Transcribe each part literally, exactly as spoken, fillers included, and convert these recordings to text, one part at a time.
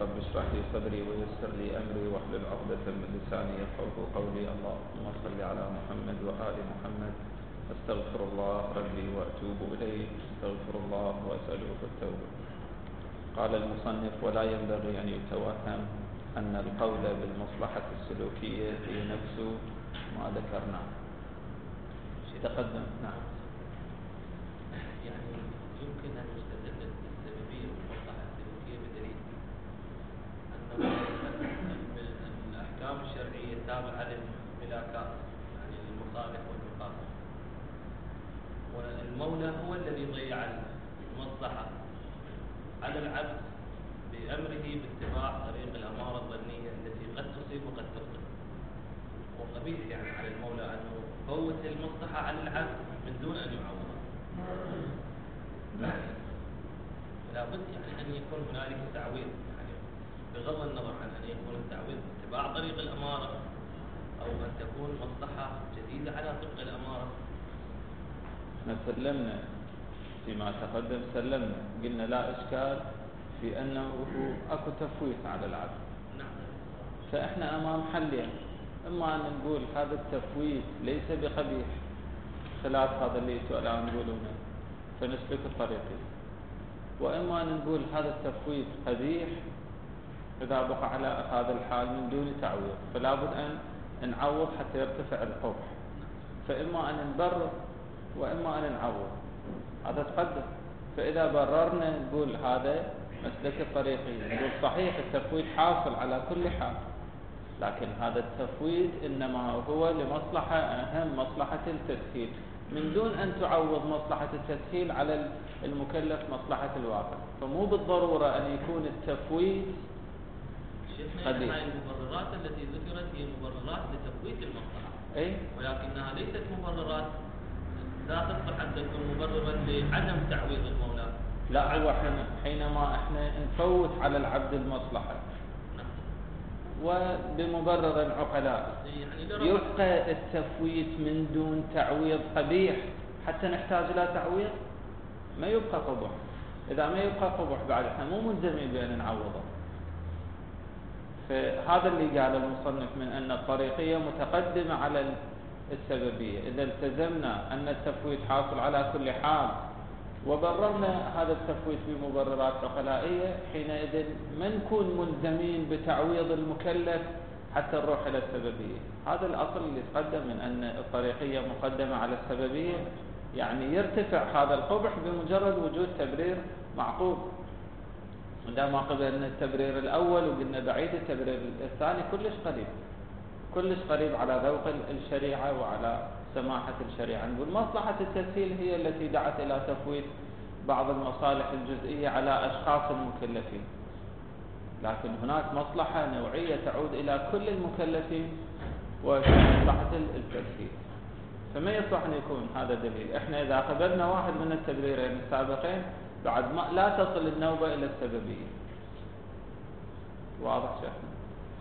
رب اشرح لي صدري ويسر لي أمري واحلل عقدة من لساني يفقهوا قولي. اللهم صل على محمد وآل محمد. أستغفر الله ربي وأتوب إليه، أستغفر الله وأسأله التوبة. قال المصنف: ولا ينبغي أن يتوهم أن القول بالمصلحة السلوكية هي نفس ما ذكرناه. تقدم. نعم. يعني يمكن أن يستدل بالسببية والمصلحة السلوكية بدليل أن الأحكام الشرعية تابعة للملاكات، يعني للمصالح والمقاصد، والمولى هو الذي ضيع المصلحة على العبد بأمره باتباع طريق الأمارة الظنية التي قد تصيب وقد تخطئ. وقبيح يعني على المولى أنه فوت المصلحة على العبد من دون أن يعوضها. فلا بد يعني أن يكون هنالك تعويض، يعني بغض النظر عن أن يكون التعويض باتباع طريق الأمارة أو أن تكون مصلحة جديدة على طريق الأمارة. سلمنا فيما تقدم، سلمنا قلنا لا إشكال في أنه أكو تفويت على العبد. نعم. فإحنا أمام حلين: إما أن نقول هذا التفويت ليس بقبيح خلاف هذا اللي الآن نقولونه فنسلك الطريقي، وإما أن نقول هذا التفويت قبيح إذا بقى على هذا الحال من دون تعويض، فلا بد أن نعوض حتى يرتفع القبح. فإما أن نبرر وإما أن نعوض، هذا تقدم. فإذا بررنا نقول هذا مسلك الطريقي، نقول صحيح التفويت حاصل على كل حال، لكن هذا التفويت إنما هو لمصلحة أهم، مصلحة التسهيل، من دون أن تعوض مصلحة التسهيل على المكلف مصلحة الواقع. فمو بالضرورة أن يكون التفويت قديم. هذه المبررات التي ذكرت هي مبررات لتفويت المصلحة، أي؟ ولكنها ليست مبررات، لا تصلح أن تكون مبررا لعدم تعويض المولى. لا، هو حينما احنا نفوت على العبد المصلحة وبمبرر العقلاء يعني يبقى التفويت من دون تعويض قبيح حتى نحتاج إلى تعويض، ما يبقى قبح. إذا ما يبقى قبح بعد احنا مو ملزمين بأن نعوضه. فهذا اللي قال المصنف من أن الطريقية متقدمة على السببية. إذا التزمنا أن التفويت حاصل على كل حال وبررنا هذا التفويت بمبررات عقلائية، حينئذ ما نكون ملزمين بتعويض المكلف حتى نروح إلى السببية. هذا الأصل اللي تقدم من أن الطريقية مقدمة على السببية، يعني يرتفع هذا القبح بمجرد وجود تبرير معقول. عندما قبلنا التبرير الأول وقلنا بعيد التبرير الثاني كلش قريب، كلش قريب على ذوق الشريعة وعلى سماحة الشريعة. نقول مصلحة التسهيل هي التي دعت إلى تفويت بعض المصالح الجزئية على أشخاص المكلفين، لكن هناك مصلحة نوعية تعود إلى كل المكلفين ومصلحة التسهيل. فما يصلح أن يكون هذا دليل. إحنا إذا قبلنا واحد من التبريرين السابقين بعد ما لا تصل النوبة إلى السببية. واضح شيخنا؟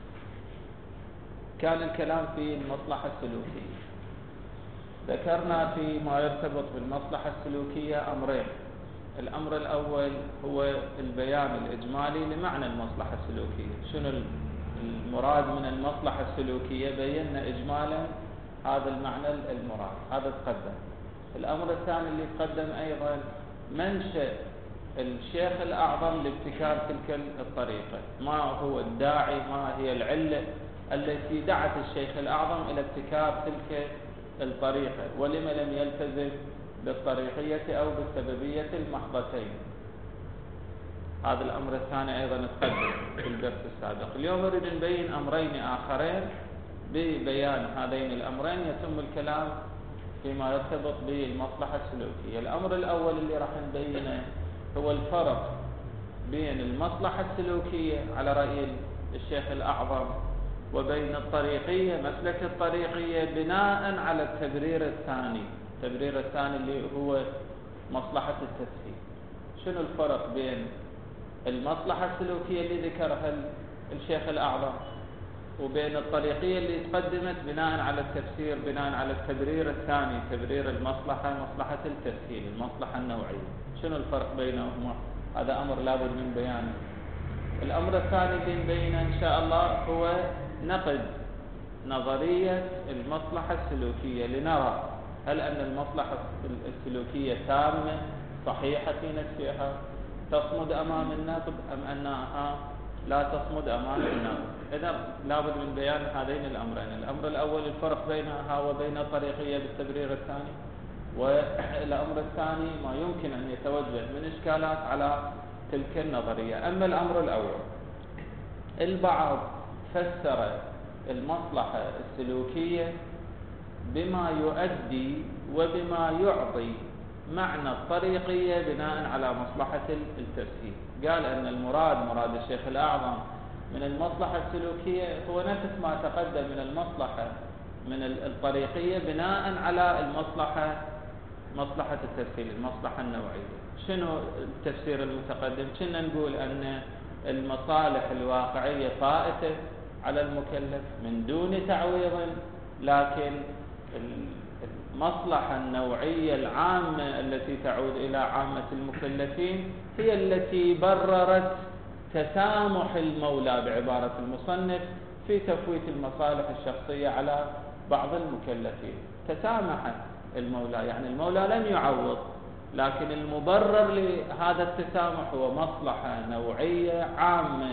كان الكلام في المصلحة السلوكية. ذكرنا فيما يرتبط بالمصلحة السلوكية أمرين. الأمر الأول هو البيان الإجمالي لمعنى المصلحة السلوكية. شنو المراد من المصلحة السلوكية؟ بينا إجمالا هذا المعنى المراد، هذا تقدم. الأمر الثاني اللي تقدم أيضا منشأ الشيخ الأعظم لابتكار تلك الطريقة، ما هو الداعي، ما هي العلة التي دعت الشيخ الأعظم إلى ابتكار تلك الطريقة، ولما لم يلتزم بالطريقية أو بالسببية المحضتين. هذا الأمر الثاني أيضا تقدم في الدرس السابق. اليوم نريد نبين أمرين آخرين. ببيان هذين الأمرين يتم الكلام فيما يرتبط بالمصلحة السلوكية. الأمر الأول اللي راح نبينه هو الفرق بين المصلحة السلوكية على رأي الشيخ الأعظم وبين الطريقية، مسلك الطريقية بناء على التبرير الثاني. التبرير الثاني اللي هو مصلحة التسهيل. شنو الفرق بين المصلحة السلوكية اللي ذكرها الشيخ الأعظم وبين الطريقية اللي تقدمت بناء على التفسير، بناء على التبرير الثاني، تبرير المصلحة، مصلحة التسهيل، المصلحة النوعية؟ شنو الفرق بينهما؟ هذا أمر لابد من بيانه. الأمر الثاني اللي نبينه إن شاء الله هو نقد نظرية المصلحة السلوكية، لنرى هل أن المصلحة السلوكية تامة صحيحة في نفسها تصمد أمام النقد، أم أنها لا تصمد أمام النقد. إذا لابد من بيان هذين الأمرين. الأمر الأول الفرق بينها وبين الطريقية بالتبرير الثاني، والأمر الثاني ما يمكن أن يتوجه من إشكالات على تلك النظرية. أما الأمر الأول، البعض فسر المصلحة السلوكية بما يؤدي وبما يعطي معنى الطريقية بناء على مصلحة التسهيل. قال أن المراد مراد الشيخ الأعظم من المصلحة السلوكية هو نفس ما تقدم من المصلحة من الطريقية بناء على المصلحة مصلحة التسهيل، المصلحة النوعية. شنو التفسير المتقدم؟ كنا نقول أن المصالح الواقعية فائتة على المكلف من دون تعويض، لكن المصلحة النوعية العامة التي تعود إلى عامة المكلفين هي التي بررت تسامح المولى بعبارة المصنف في تفويت المصالح الشخصية على بعض المكلفين. تسامح المولى، يعني المولى لم يعوض، لكن المبرر لهذا التسامح هو مصلحة نوعية عامة.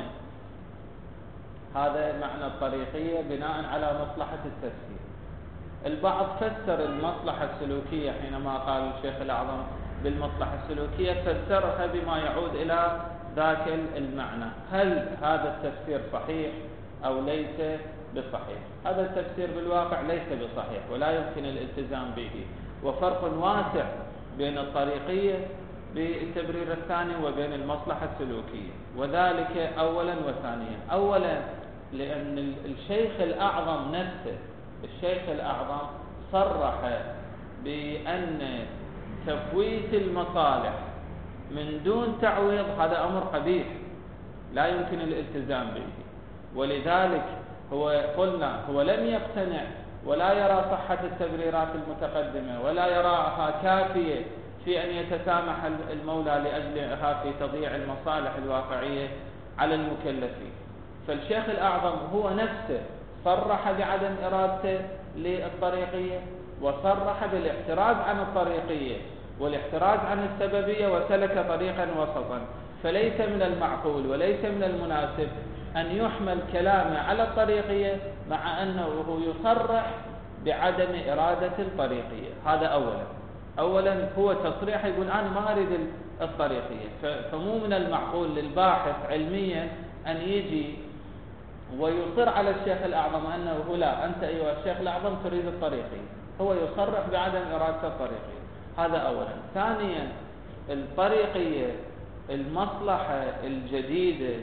هذا معنى الطريقية بناء على مصلحة التسهيل. البعض فسر المصلحة السلوكية حينما قال الشيخ الأعظم بالمصلحة السلوكية فسرها بما يعود إلى ذاك المعنى. هل هذا التفسير صحيح أو ليس بصحيح؟ هذا التفسير بالواقع ليس بصحيح ولا يمكن الالتزام به، وفرق واسع بين الطريقية بالتبرير الثاني وبين المصلحة السلوكية، وذلك أولا وثانيا. أولا لأن الشيخ الأعظم نفسه الشيخ الأعظم صرح بأن تفويت المصالح من دون تعويض هذا أمر قبيح لا يمكن الالتزام به، ولذلك هو قلنا هو لم يقتنع ولا يرى صحة التبريرات المتقدمة ولا يراها كافية في أن يتسامح المولى لأجلها في تضييع المصالح الواقعية على المكلفين. فالشيخ الأعظم هو نفسه صرح بعدم إرادته للطريقية، وصرح بالاحتراز عن الطريقية والاحتراز عن السببية، وسلك طريقا وسطا. فليس من المعقول وليس من المناسب أن يحمل كلامه على الطريقية مع أنه يصرح بعدم إرادة الطريقية. هذا أولا. أولا هو تصريح يقول أنا ما أريد الطريقية، فمو من المعقول للباحث علميا أن يجي ويصر على الشيخ الأعظم أنه لا، أنت أيها الشيخ الأعظم تريد الطريقية. هو يصرح بعدم إرادة الطريقية. هذا أولا. ثانيا الطريقية المصلحة الجديدة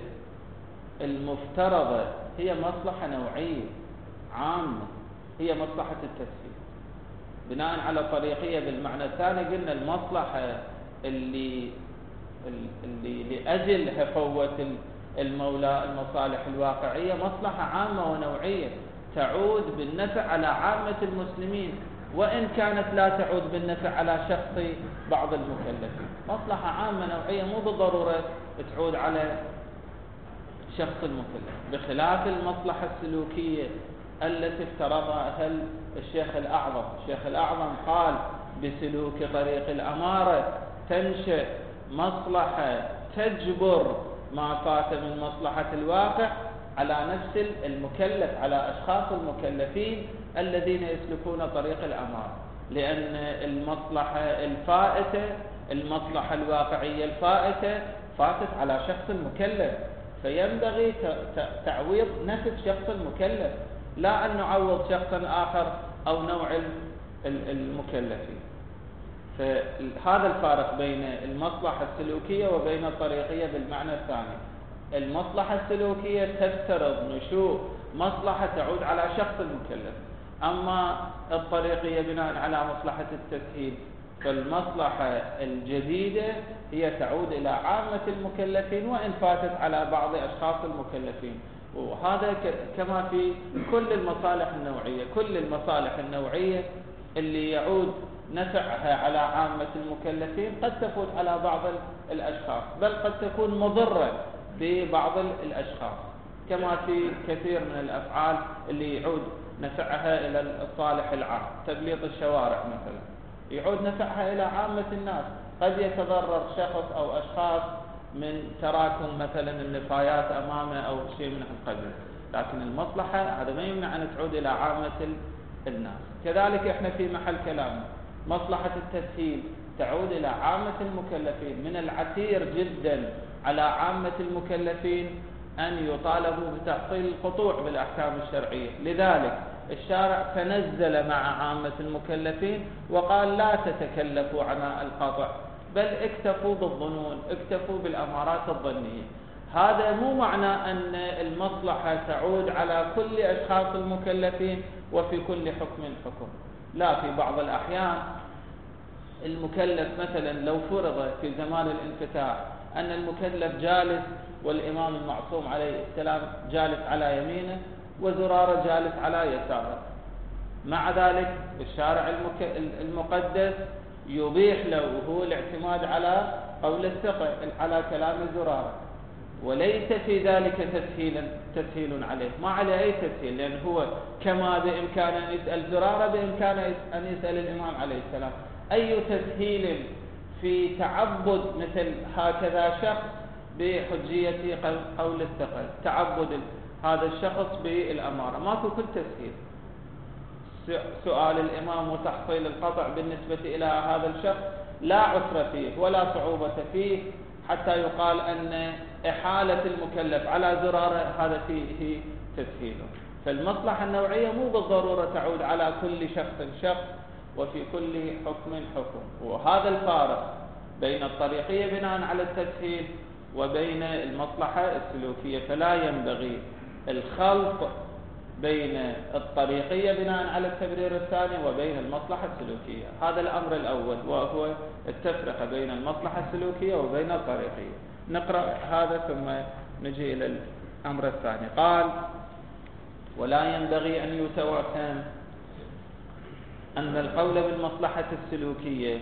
المفترضة هي مصلحة نوعية عامة، هي مصلحة التسهيل بناء على الطريقية. بالمعنى الثاني قلنا المصلحة اللي اللي لأجلها فوت المولى المصالح الواقعية مصلحة عامة ونوعية تعود بالنفع على عامة المسلمين، وإن كانت لا تعود بالنفع على شخص بعض المكلفين. مصلحة عامة نوعية مو بالضرورة تعود على شخص المكلف، بخلاف المصلحة السلوكية التي افترضها الشيخ الأعظم. الشيخ الأعظم قال بسلوك طريق الأمارة تنشأ مصلحة تجبر ما فات من مصلحة الواقع على نفس المكلف، على أشخاص المكلفين الذين يسلكون طريق الأمارة، لأن المصلحة الفائتة المصلحة الواقعية الفائتة فاتت على شخص المكلف، فينبغي تعويض نفس شخص المكلف لا أن نعوض شخصا آخر أو نوع المكلفين. فهذا الفارق بين المصلحة السلوكية وبين الطريقية بالمعنى الثاني. المصلحة السلوكية تفترض نشوء مصلحة تعود على شخص المكلف، أما الطريقية بناء على مصلحة التسهيل فالمصلحة الجديدة هي تعود إلى عامة المكلفين وإن فاتت على بعض أشخاص المكلفين. وهذا كما في كل المصالح النوعية. كل المصالح النوعية اللي يعود نفعها على عامة المكلفين قد تفوت على بعض الأشخاص، بل قد تكون مضرة ببعض الأشخاص، كما في كثير من الأفعال اللي يعود نفعها إلى الصالح العام. تبليط الشوارع مثلا يعود نفعها إلى عامة الناس، قد يتضرر شخص أو أشخاص من تراكم مثلا النفايات أمامه أو شيء من هالقبيل، لكن المصلحة هذا ما يمنع أن تعود إلى عامة الناس. كذلك إحنا في محل كلام مصلحة التسهيل تعود إلى عامة المكلفين. من العسير جدا على عامة المكلفين أن يطالبوا بتحصيل القطوع بالأحكام الشرعية، لذلك الشارع تنزل مع عامة المكلفين وقال لا تتكلفوا عناء القطع، بل اكتفوا بالظنون، اكتفوا بالأمارات الظنية. هذا مو معنى أن المصلحة تعود على كل أشخاص المكلفين وفي كل حكم حكم، لا. في بعض الأحيان المكلف مثلا لو فرض في زمان الانفتاح أن المكلف جالس والإمام المعصوم عليه السلام جالس على يمينه وزرارة جالس على يساره، مع ذلك الشارع المقدس يبيح له هو الاعتماد على قول الثقة على كلام زرارة، وليس في ذلك تسهيلا تسهيل عليه، ما عليه أي تسهيل، لأن هو كما بإمكانه أن يسأل زرارة بإمكانه أن يسأل الإمام عليه السلام. أي تسهيل في تعبد مثل هكذا شخص بحجية قول الثقة، تعبد هذا الشخص بالأمارة، ماكو كل تسهيل. سؤال الإمام وتحصيل القطع بالنسبة إلى هذا الشخص لا عسر فيه ولا صعوبة فيه حتى يقال أن إحالة المكلف على زراره هذا فيه تسهيل. فالمصلحة النوعية مو بالضرورة تعود على كل شخص شخص وفي كل حكم حكم، وهذا الفارق بين الطريقية بناء على التسهيل وبين المصلحة السلوكية. فلا ينبغي الخلط بين الطريقية بناء على التبرير الثاني وبين المصلحة السلوكية. هذا الأمر الأول، وهو التفرقة بين المصلحة السلوكية وبين الطريقية. نقرأ هذا ثم نجي إلى الأمر الثاني. قال: ولا ينبغي أن يتوهم أن القول بالمصلحة السلوكية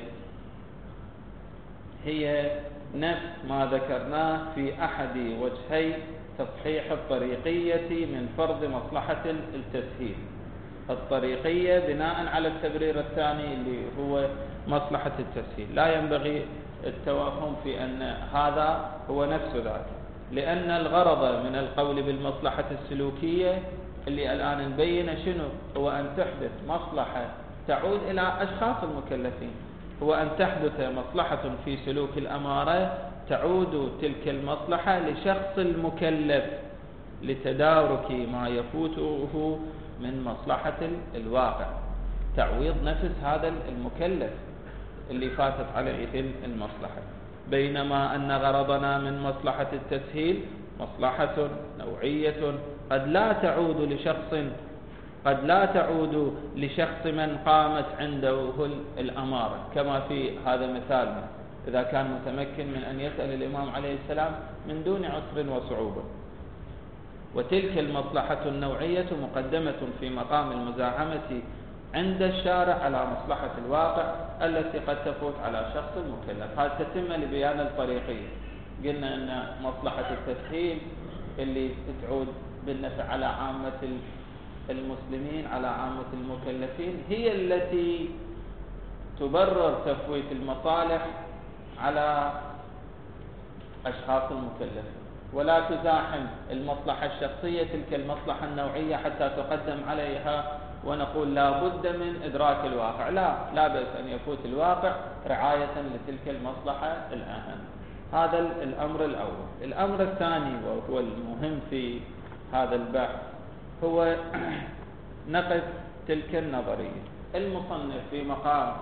هي نفس ما ذكرناه في أحد وجهي تصحيح الطريقية من فرض مصلحة التسهيل. الطريقية بناء على التبرير الثاني اللي هو مصلحة التسهيل. لا ينبغي التوهم في أن هذا هو نفس ذاك، لأن الغرض من القول بالمصلحة السلوكية اللي الآن نبين شنو هو أن تحدث مصلحة تعود إلى أشخاص المكلفين، هو أن تحدث مصلحة في سلوك الأمارة تعود تلك المصلحة لشخص المكلف لتدارك ما يفوته من مصلحة الواقع، تعويض نفس هذا المكلف اللي فاتت عليه المصلحة. بينما أن غرضنا من مصلحة التسهيل مصلحة نوعية قد لا تعود لشخص قد لا تعود لشخص من قامت عنده الأمارة، كما في هذا مثالنا إذا كان متمكن من أن يسأل الإمام عليه السلام من دون عسر وصعوبة. وتلك المصلحة النوعية مقدمة في مقام المزاحمة عند الشارع على مصلحة الواقع التي قد تفوت على شخص المكلف. هذا تتم لبيان الطريقية. قلنا أن مصلحة التسهيل اللي تعود بالنفع على عامة المسلمين على عامة المكلفين هي التي تبرر تفويت المصالح على أشخاص المكلفين، ولا تزاحم المصلحة الشخصية تلك المصلحة النوعية حتى تقدم عليها ونقول لا بد من إدراك الواقع. لا لا بأس أن يفوت الواقع رعاية لتلك المصلحة الأهم. هذا الأمر الأول. الأمر الثاني وهو المهم في هذا البحث هو نقد تلك النظرية. المصنف في مقام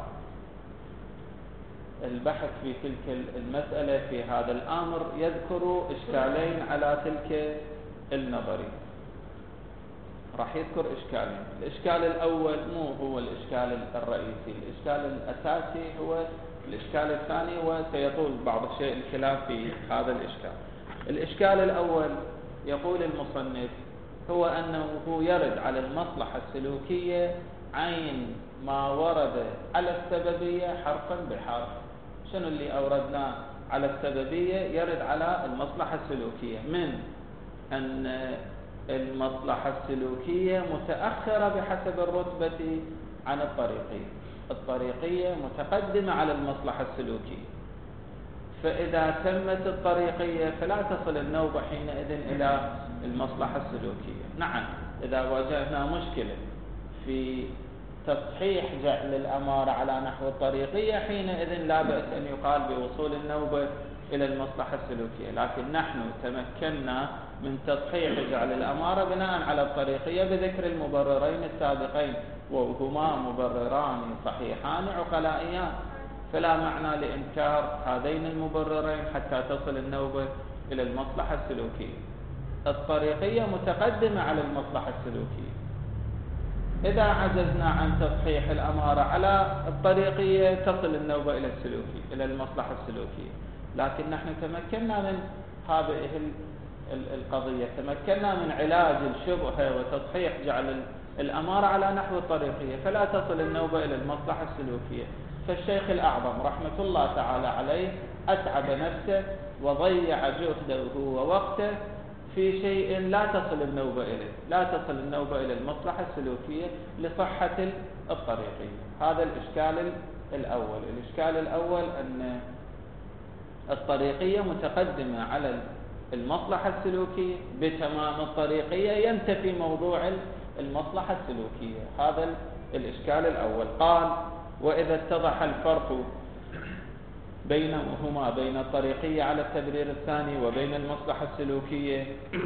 البحث في تلك المسألة في هذا الأمر يذكر إشكالين على تلك النظرية. راح يذكر إشكالين. الإشكال الأول مو هو الإشكال الرئيسي، الإشكال الأساسي هو الإشكال الثاني، وسيطول بعض الشيء الكلام في هذا الإشكال. الإشكال الأول يقول المصنف هو أنه يرد على المصلحة السلوكية عين ما ورد على السببية حرفا بحرف. شنو اللي أوردناه على السببية يرد على المصلحة السلوكية، من أن المصلحة السلوكية متأخرة بحسب الرتبة عن الطريقية، الطريقية متقدمة على المصلحة السلوكية، فإذا تمت الطريقية فلا تصل النوبة حينئذ إلى المصلحة السلوكية. نعم، إذا واجهنا مشكلة في تصحيح جعل الأمارة على نحو الطريقية حينئذ لا بأس أن يقال بوصول النوبة إلى المصلحة السلوكية، لكن نحن تمكنا من تصحيح جعل الأمارة بناء على الطريقية بذكر المبررين السابقين، وهما مبرران صحيحان عقلائيان، فلا معنى لإنكار هذين المبررين حتى تصل النوبة إلى المصلحة السلوكية. الطريقية متقدمة على المصلحة السلوكية، إذا عجزنا عن تصحيح الأمارة على الطريقية تصل النوبة إلى السلوكية، إلى المصلحة السلوكية. لكن نحن تمكنا من هذه القضية، تمكنا من علاج الشبهة وتصحيح جعل الأمارة على نحو الطريقية، فلا تصل النوبة إلى المصلحة السلوكية. فالشيخ الأعظم رحمة الله تعالى عليه أتعب نفسه وضيع جهده ووقته في شيء لا تصل النوبة إليه، لا تصل النوبة إلى المصلحة السلوكية لصحة الطريقية. هذا الإشكال الأول. الإشكال الأول أن الطريقية متقدمة على المصلحة السلوكية، بتمام الطريقية ينتفي موضوع المصلحة السلوكية. هذا الإشكال الأول. قال: وإذا اتضح الفرق بينهما، بين الطريقية على التبرير الثاني وبين المصلحة السلوكية،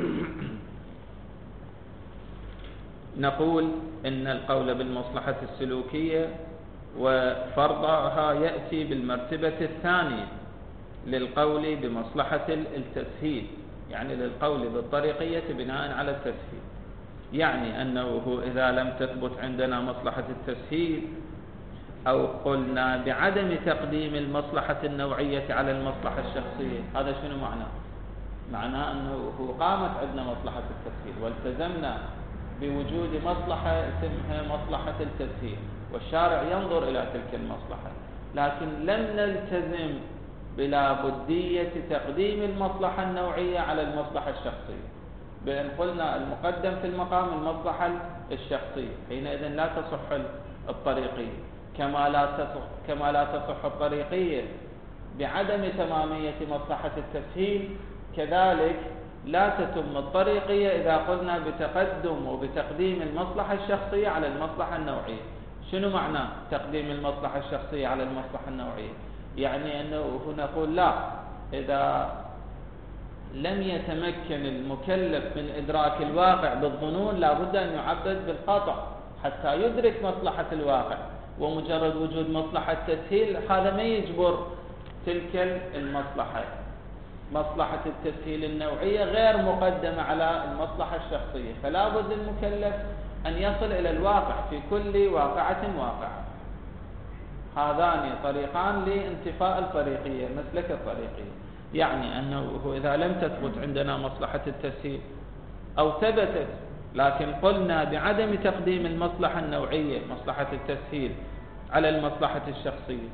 نقول إن القول بالمصلحة السلوكية وفرضها يأتي بالمرتبة الثانية للقول بمصلحة التسهيل، يعني للقول بالطريقية بناء على التسهيل. يعني أنه إذا لم تثبت عندنا مصلحة التسهيل، أو قلنا بعدم تقديم المصلحة النوعية على المصلحة الشخصية، هذا شنو معناه؟ معناه أنه قامت عندنا مصلحة التسهيل والتزمنا بوجود مصلحة اسمها مصلحة التسهيل، والشارع ينظر إلى تلك المصلحة، لكن لم نلتزم بلا بدية تقديم المصلحة النوعية على المصلحة الشخصية، بأن قلنا المقدم في المقام المصلحة الشخصية، حينئذ لا تصح الطريقية، كما لا تصح كما لا تصح الطريقية بعدم تمامية مصلحة التسهيل، كذلك لا تتم الطريقية إذا قلنا بتقدم وبتقديم المصلحة الشخصية على المصلحة النوعية. شنو معنى تقديم المصلحة الشخصية على المصلحة النوعية؟ يعني أنه نقول لا، إذا لم يتمكن المكلف من إدراك الواقع بالظنون لابد أن يعبد بالقطع حتى يدرك مصلحة الواقع، ومجرد وجود مصلحة تسهيل هذا ما يجبر تلك المصلحة. مصلحة التسهيل النوعية غير مقدمة على المصلحة الشخصية، فلا بد المكلف أن يصل إلى الواقع في كل واقعة واقعة. هذان طريقان لانتفاء الطريقية، مسلك الطريقية. يعني أنه إذا لم تثبت عندنا مصلحة التسهيل أو ثبتت لكن قلنا بعدم تقديم المصلحة النوعية مصلحة التسهيل على المصلحة الشخصية،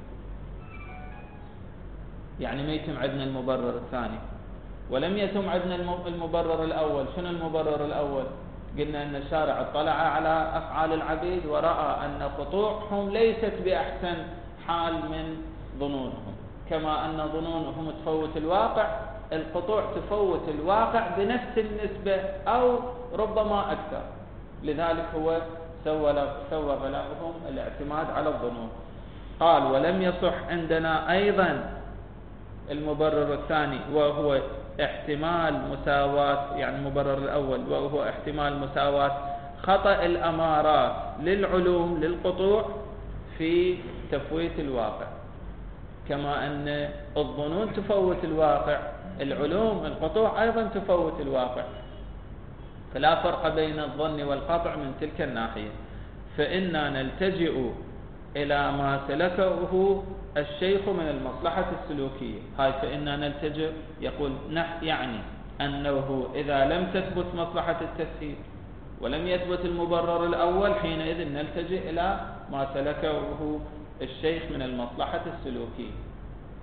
يعني ما يتم عندنا المبرر الثاني، ولم يتم عندنا المبرر الأول. شنو المبرر الأول؟ قلنا أن الشارع اطلع على أفعال العبيد ورأى أن قطوعهم ليست بأحسن حال من ظنونهم، كما أن ظنونهم تفوت الواقع، القطوع تفوت الواقع بنفس النسبة أو ربما أكثر، لذلك هو سوغ لهم الاعتماد على الظنون. قال: ولم يصح عندنا أيضا المبرر الثاني وهو احتمال مساواة، يعني المبرر الأول وهو احتمال مساواة خطأ الأمارات للعلوم للقطوع في تفويت الواقع، كما أن الظنون تفوت الواقع، العلوم القطوع أيضا تفوت الواقع، فلا فرق بين الظن والقطع من تلك الناحية. فإنا نلتجئ إلى ما سلكه الشيخ من المصلحة السلوكية. هاي فإنا نلتجئ يقول نح يعني أنه إذا لم تثبت مصلحة التسهيل ولم يثبت المبرر الأول حينئذ نلتجئ إلى ما سلكه الشيخ من المصلحة السلوكية.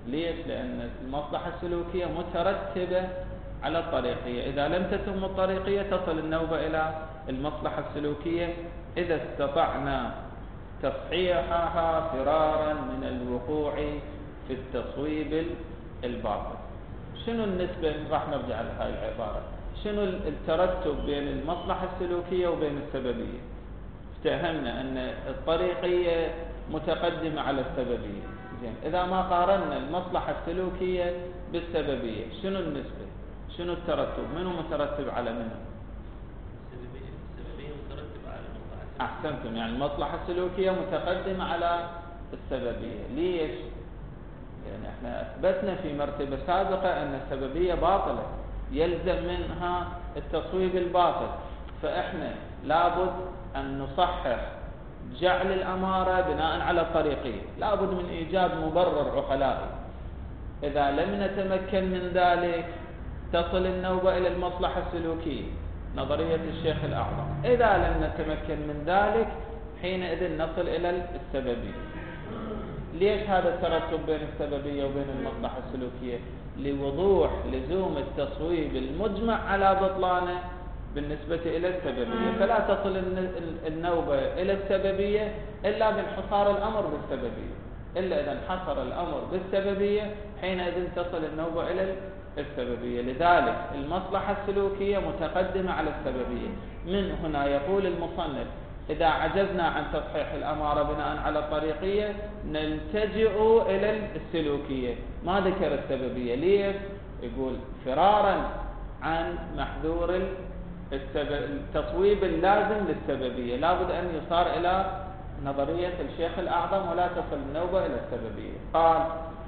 ليش؟ لأن المصلحة السلوكية مترتبة على الطريقية. إذا لم تتم الطريقية تصل النوبة إلى المصلحة السلوكية إذا استطعنا تصحيحها فرارا من الوقوع في التصويب الباطل. شنو النسبة؟ راح نرجع لهاي العبارة. شنو الترتب بين المصلحة السلوكية وبين السببية؟ افتهمنا أن الطريقية متقدمة على السببية. زين، إذا ما قارنا المصلحة السلوكية بالسببية شنو النسبة؟ شنو الترتب؟ منو مترتب على منو؟ السببية مترتبة على المصلحة. أحسنتم، يعني المصلحة السلوكية متقدمة على السببية. ليش؟ يعني احنا أثبتنا في مرتبة سابقة أن السببية باطلة يلزم منها التصويب الباطل، فإحنا لابد أن نصحح جعل الأمارة بناء على الطريقية، لابد من إيجاد مبرر عقلائي. إذا لم نتمكن من ذلك تصل النوبة إلى المصلحة السلوكية، نظرية الشيخ الأعظم. إذا لم نتمكن من ذلك حينئذ نصل إلى السببية. ليش هذا الترتب بين السببية وبين المصلحة السلوكية؟ لوضوح لزوم التصويب المجمع على بطلانه بالنسبة إلى السببية، فلا تصل النوبة إلى السببية إلا بانحصار الأمر بالسببية، إلا إذا انحصر الأمر بالسببية حينئذ تصل النوبة إلى السببية. لذلك المصلحة السلوكية متقدمة على السببية. من هنا يقول المصنف إذا عجزنا عن تصحيح الأمارة بناء على الطريقية نلتجئ إلى السلوكية، ما ذكر السببية. ليش؟ يقول فرارا عن محذور التصويب اللازم للسببية، لابد أن يصار إلى نظرية الشيخ الأعظم ولا تصل النوبة إلى السببية. قال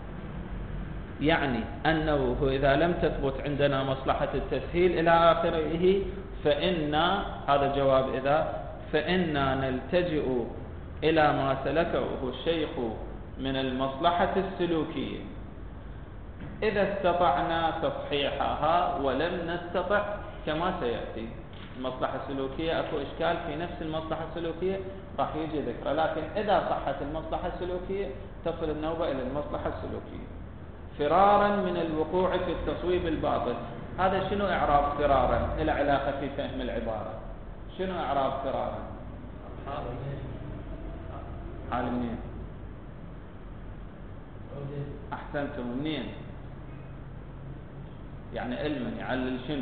يعني أنه إذا لم تثبت عندنا مصلحة التسهيل إلى آخره فإن هذا جواب إذا فإنا نلتجئ إلى ما سلكه الشيخ من المصلحة السلوكية إذا استطعنا تصحيحها، ولم نستطع كما سيأتي. المصلحة السلوكية أكو إشكال في نفس المصلحة السلوكية راح يجي ذكره، لكن إذا صحت المصلحة السلوكية تصل النوبة إلى المصلحة السلوكية فرارا من الوقوع في التصويب الباطل. هذا شنو إعراب فرارا؟ إلى علاقة في فهم العبارة. شنو إعراب فرارا؟ حال منين؟ أحسنتم، منين؟ يعني علما يعلل شنو؟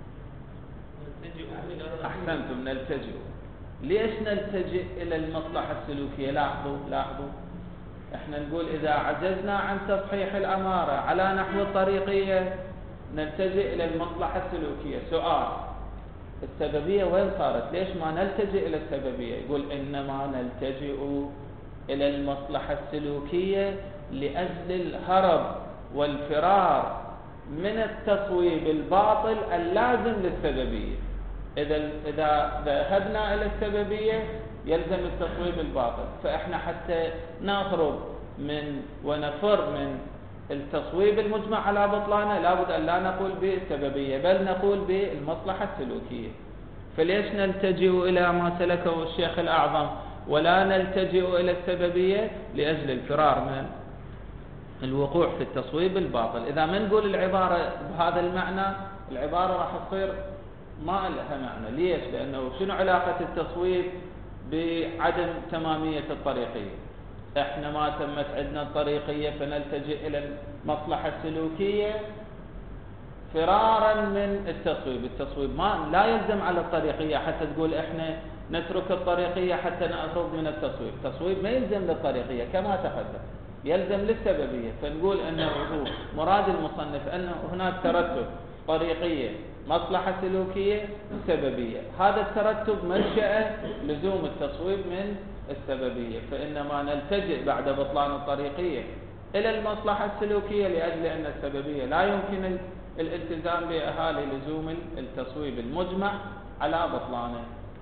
أحسنتم، نلتجئ. ليش نلتجئ إلى المصلحة السلوكية؟ لاحظوا لاحظوا احنا نقول إذا عجزنا عن تصحيح الأمارة على نحو الطريقية نلتجئ إلى المصلحة السلوكية. سؤال، السببية وين صارت؟ ليش ما نلتجئ إلى السببية؟ يقول إنما نلتجئ إلى المصلحة السلوكية لأجل الهرب والفرار من التصويب الباطل اللازم للسببية. إذا إذا ذهبنا إلى السببية يلزم التصويب الباطل، فإحنا حتى نهرب من ونفر من التصويب المجمع على بطلانه لابد أن لا نقول بالسببية بل نقول بالمصلحة السلوكية. فليش نلتجئ إلى ما سلكه الشيخ الأعظم ولا نلتجئ إلى السببية؟ لأجل الفرار من الوقوع في التصويب الباطل. إذا ما نقول العبارة بهذا المعنى العبارة راح تصير ما لها معنى. ليش؟ لأنه شنو علاقة التصويب بعدم تمامية الطريقية؟ احنا ما تمت عندنا الطريقية فنلتجئ إلى المصلحة السلوكية فرارا من التصويب. التصويب ما لا يلزم على الطريقية حتى تقول احنا نترك الطريقية حتى نأخذ من التصويب. التصويب ما يلزم للطريقية كما تقدم، يلزم للسببية. فنقول أنه مراد المصنف أنه هناك ترتب طريقية مصلحة سلوكية سببية، هذا الترتب منشأ لزوم التصويب من السببية، فإنما نلتجئ بعد بطلان الطريقية إلى المصلحة السلوكية لأجل أن السببية لا يمكن الالتزام بأهالي لزوم التصويب المجمع على بطلانه.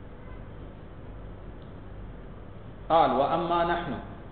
قال وأما نحن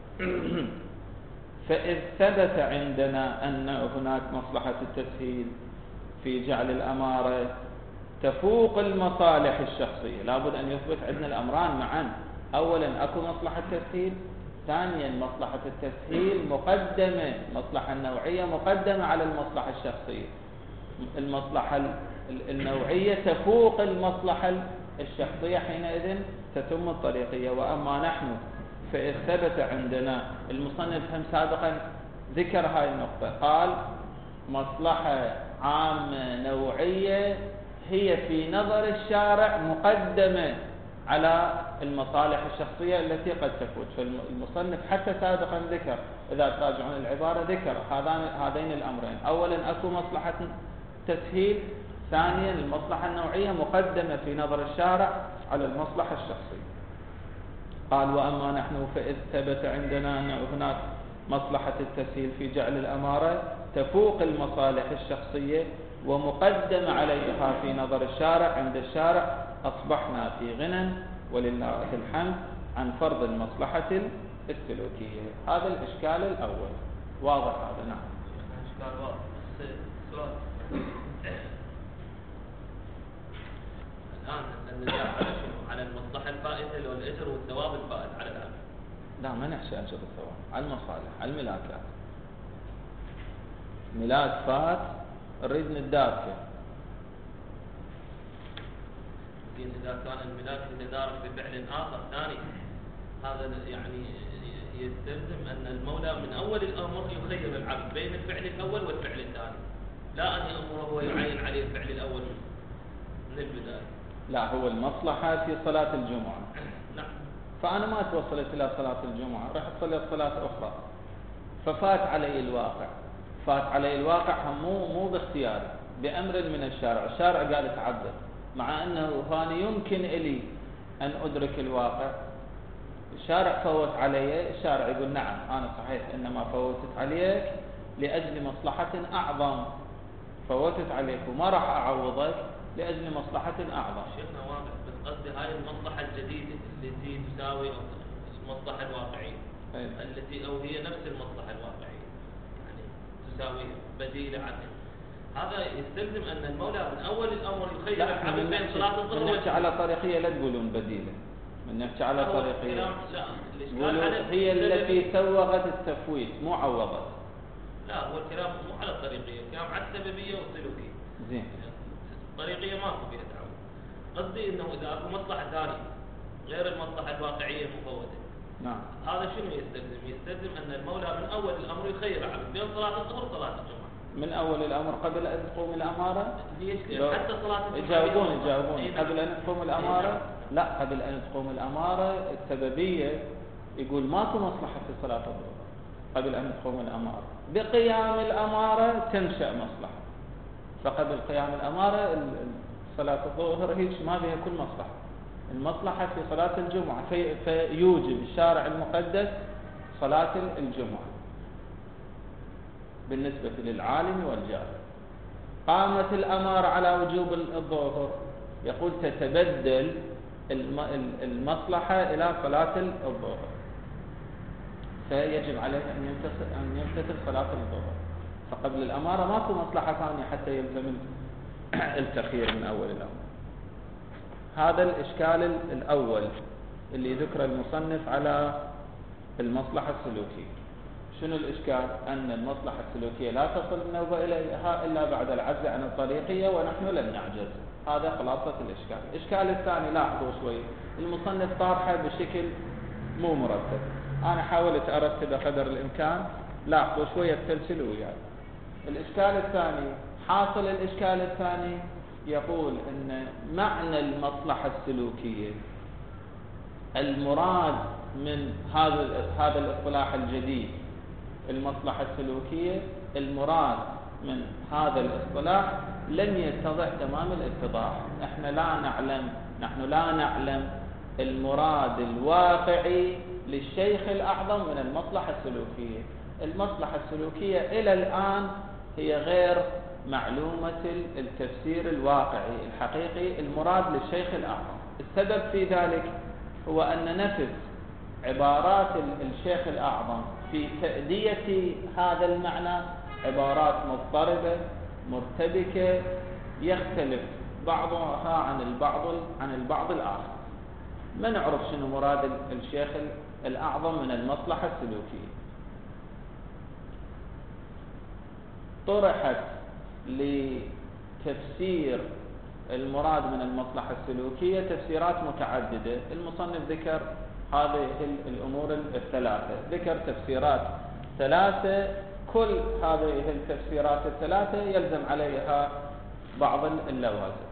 فإذ ثبت عندنا أن هناك مصلحة التسهيل في جعل الأمارة تفوق المصالح الشخصية، لابد أن يثبت عندنا الأمران معا. أولا أكو مصلحة تسهيل، ثانيا مصلحة التسهيل مقدمة، المصلحة النوعية مقدمة على المصلحة الشخصية. المصلحة النوعية تفوق المصلحة الشخصية، حينئذ تتم الطريقية. وأما نحن فإذ ثبت عندنا، المصنف هم سابقا ذكر هاي النقطة، قال مصلحة عامة نوعية هي في نظر الشارع مقدمة على المصالح الشخصية التي قد تفوت. فالمصنف حتى سابقا ذكر، إذا تراجعون العبارة ذكر هذين الأمرين: أولا أكو مصلحة تسهيل، ثانيا المصلحة النوعية مقدمة في نظر الشارع على المصلحة الشخصية. قال وأما نحن فإذ ثبت عندنا أن هناك مصلحة التسهيل في جعل الأمارة تفوق المصالح الشخصية ومقدمة عليها في نظر الشارع عند الشارع، أصبحنا في غنى ولله الحمد عن فرض المصلحة السلوكية. هذا الإشكال الأول. واضح هذا؟ نعم. إشكال واضح. بس سؤال الآن النزاع على شنو؟ على المصلحة الفائتة والأجر والثواب الفائت على الآن. لا، ما نحكي أجر الثواب، على المصالح، على الملاكات. ملاك فات نريد نداركه. إذا كان الملاك يتدارك بفعل آخر ثاني، هذا يعني يستلزم أن المولى من أول الأمر يخير العبد بين الفعل الأول والفعل الثاني، لا أن يأمره هو يعين عليه الفعل الأول من البداية. لا، هو المصلحة في صلاة الجمعة. نعم. فأنا ما توصلت إلى صلاة الجمعة، رح أصلي صلاة أخرى، ففات علي الواقع. فات علي الواقع مو مو باختياري، بأمر من الشارع. الشارع قال تعبد، مع أنه هاني يمكن إلي أن أدرك الواقع. الشارع فوت علي، الشارع يقول نعم أنا صحيح إنما فوتت عليك لأجل مصلحة أعظم، فوتت عليك وما راح أعوضك لأجل مصلحة أعظم. شيخنا واضح، بس قصدي هاي المصلحة الجديدة التي تساوي المصلحة الواقعية، أيه؟ التي أو هي نفس المصلحة الواقعية، يعني تساوي بديلة عنها. هذا يستلزم أن المولى من أول الأمر يخير العبد بين صلاة الظهر والعصر. نحكي على طريقية، لا تقولون بديلة، من نحكي على طريقية. هي التي سوغت التفويت مو عوضت. لا، هو الكلام مو على الطريقية، الكلام على السببية والسلوكية. زين. الطريقية ما في فيها تعوض. قصدي إنه إذا أكو مصلحة ثانية غير المصلحة الواقعية المفوتة، نعم، هذا شنو يستلزم؟ يستلزم أن المولى من أول الأمر يخير العبد بين صلاة الظهر وصلاة الجمعة. من أول الأمر قبل أن تقوم الأمارة؟ حتى صلاة الجمعة. يجاوبون يجاوبون قبل أن تقوم الأمارة؟ لا، قبل أن تقوم الأمارة السببية يقول ماكو مصلحة في صلاة الظهر قبل أن تقوم الأمارة. بقيام الأمارة تنشأ مصلحة، فقبل قيام الأمارة صلاة الظهر هيك ما بها كل مصلحة. المصلحة في صلاة الجمعة، في فيوجب الشارع المقدس صلاة الجمعة بالنسبة للعالم والجاهل. قامت الأمارة على وجوب الظهر، يقول تتبدل المصلحة إلى صلاة الظهر، فيجب عليه أن يمتثل أن يمتثل صلاة الظهر. فقبل الأمارة ماكو مصلحة ثانية حتى يلزم التخيير من أول الأمر. هذا الإشكال الأول اللي ذكر المصنف على المصلحة السلوكية. شنو الإشكال؟ أن المصلحة السلوكية لا تصل النوبة إليها إلا بعد العجز عن الطريقية، ونحن لم نعجز. هذا خلاصة الإشكال. الإشكال الثاني، لاحظوا شوي، المصنف طارحه بشكل مو مرتب. أنا حاولت أرتب قدر الإمكان، لاحظوا شوية تسلسلوا وياي. الإشكال الثاني، حاصل الإشكال الثاني يقول أن معنى المصلحة السلوكية المراد من هذا هذا الاصطلاح الجديد، المصلحة السلوكية، المراد من هذا الاصطلاح لم يتضح تمام الاتضاح. احنا لا نعلم نحن لا نعلم المراد الواقعي للشيخ الأعظم من المصلحة السلوكية. المصلحة السلوكية إلى الآن هي غير معلومة التفسير الواقعي الحقيقي المراد للشيخ الأعظم. السبب في ذلك هو أن نفس عبارات الشيخ الأعظم في تأدية هذا المعنى عبارات مضطربة مرتبكة، يختلف بعضها عن البعض عن البعض الآخر. ما نعرف شنو مراد الشيخ الأعظم من المصلحة السلوكية. طرحت لتفسير المراد من المصلحة السلوكية تفسيرات متعددة. المصنف ذكر هذه الأمور الثلاثة، ذكر تفسيرات ثلاثة، كل هذه التفسيرات الثلاثة يلزم عليها بعض اللوازم.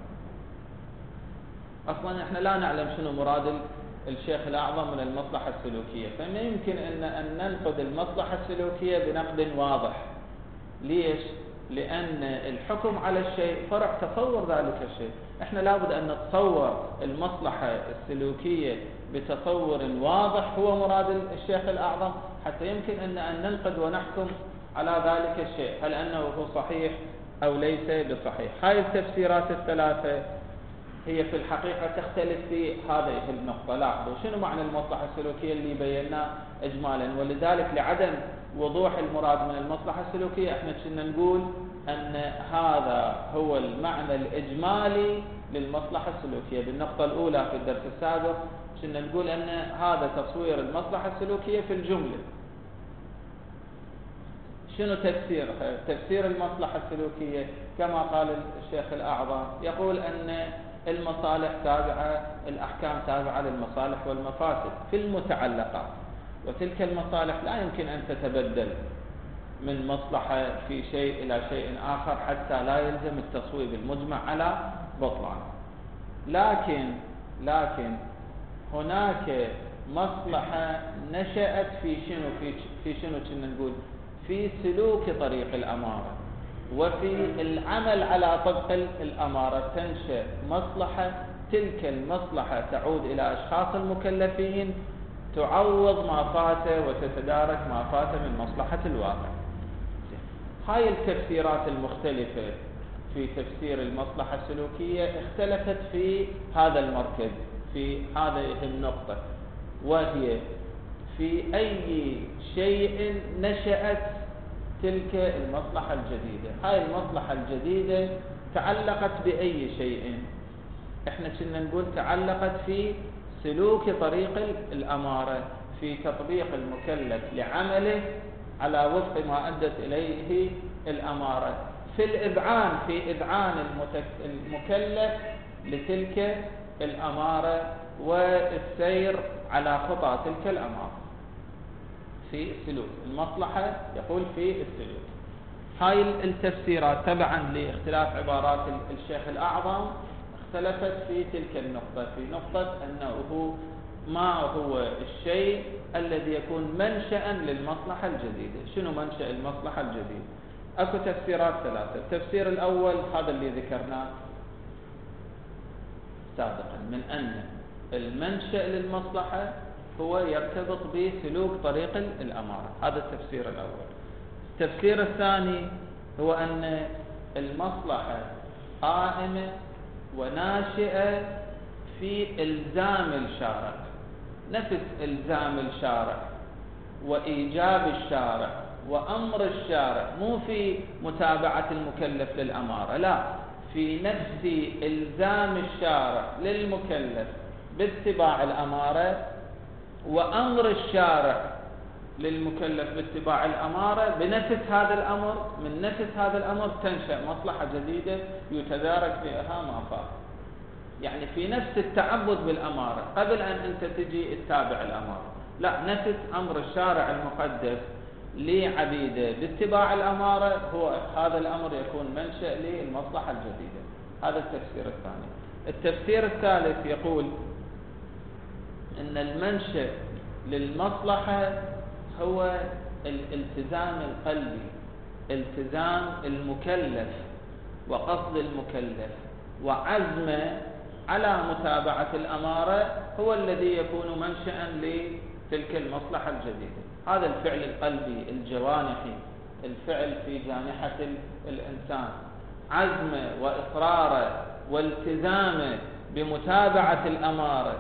أصلا احنا لا نعلم شنو مراد الشيخ الأعظم من المصلحة السلوكية، فما يمكن أن, أن ننقد المصلحة السلوكية بنقد واضح. ليش؟ لأن الحكم على الشيء فرع تصور ذلك الشيء. احنا لابد أن نتصور المصلحة السلوكية بتصور واضح هو مراد الشيخ الأعظم، حتى يمكن أن, أن ننقد ونحكم على ذلك الشيء هل أنه هو صحيح أو ليس بصحيح. هاي التفسيرات الثلاثة هي في الحقيقة تختلف في هذه النقطة. لاحظوا شنو معنى المصلحة السلوكية اللي بيناه إجمالا، ولذلك لعدم وضوح المراد من المصلحة السلوكية احنا كنا نقول أن هذا هو المعنى الإجمالي للمصلحة السلوكية. بالنقطة الأولى في الدرس السابق كنا نقول أن هذا تصوير المصلحة السلوكية في الجملة. شنو تفسيرها؟ تفسير المصلحة السلوكية كما قال الشيخ الأعظم، يقول أن المصالح تابعة، الأحكام تابعة للمصالح والمفاسد في المتعلقات، وتلك المصالح لا يمكن أن تتبدل من مصلحة في شيء إلى شيء آخر حتى لا يلزم التصويب المجمع على بطلان. لكن لكن هناك مصلحة نشأت في شنو في في شنو كنا نقول في سلوك طريق الأمارة وفي العمل على طبق الأمارة. تنشأ مصلحة، تلك المصلحة تعود إلى أشخاص المكلفين تعوض ما فات وتتدارك ما فات من مصلحة الواقع. هاي التفسيرات المختلفة في تفسير المصلحة السلوكية اختلفت في هذا المركز، في هذه النقطة، وهي في أي شيء نشأت تلك المصلحة الجديدة. هاي المصلحة الجديدة تعلقت بأي شيء؟ احنا كنا نقول تعلقت في سلوك طريق الأمارة، في تطبيق المكلف لعمله على وفق ما أدت إليه الأمارة، في الإذعان في إذعان المكلف لتلك الأمارة والسير على خطى تلك الأمارة في السلوك. المصلحة يقول في السلوك. هاي التفسيرات تبعا لاختلاف عبارات الشيخ الأعظم اختلفت في تلك النقطة، في نقطة أنه ما هو الشيء الذي يكون منشأ للمصلحة الجديدة. شنو منشأ المصلحة الجديدة؟ أكو تفسيرات ثلاثة. التفسير الأول هذا اللي ذكرناه سابقا، من أن المنشأ للمصلحة هو يرتبط بسلوك طريق الأمارة. هذا التفسير الأول. التفسير الثاني هو أن المصلحة قائمة وناشئة في إلزام الشارع، نفس إلزام الشارع وإيجاب الشارع وأمر الشارع، مو في متابعة المكلف للأمارة، لا، في نفس إلزام الشارع للمكلف باتباع الأمارة وأمر الشارع للمكلف باتباع الأمارة. بنفس هذا الأمر، من نفس هذا الأمر تنشأ مصلحة جديدة يتدارك فيها ما فات. يعني في نفس التعبد بالأمارة قبل أن أنت تجي تتابع الأمارة، لا، نفس أمر الشارع المقدس لعبيده باتباع الأمارة هو هذا الأمر يكون منشأ للمصلحة الجديدة. هذا التفسير الثاني. التفسير الثالث يقول إن المنشأ للمصلحة هو الالتزام القلبي، التزام المكلف وقصد المكلف وعزمه على متابعة الأمارة هو الذي يكون منشأ لتلك المصلحة الجديدة. هذا الفعل القلبي الجوانحي، الفعل في جانحة الإنسان، عزمه وإصراره والتزامه بمتابعة الأمارة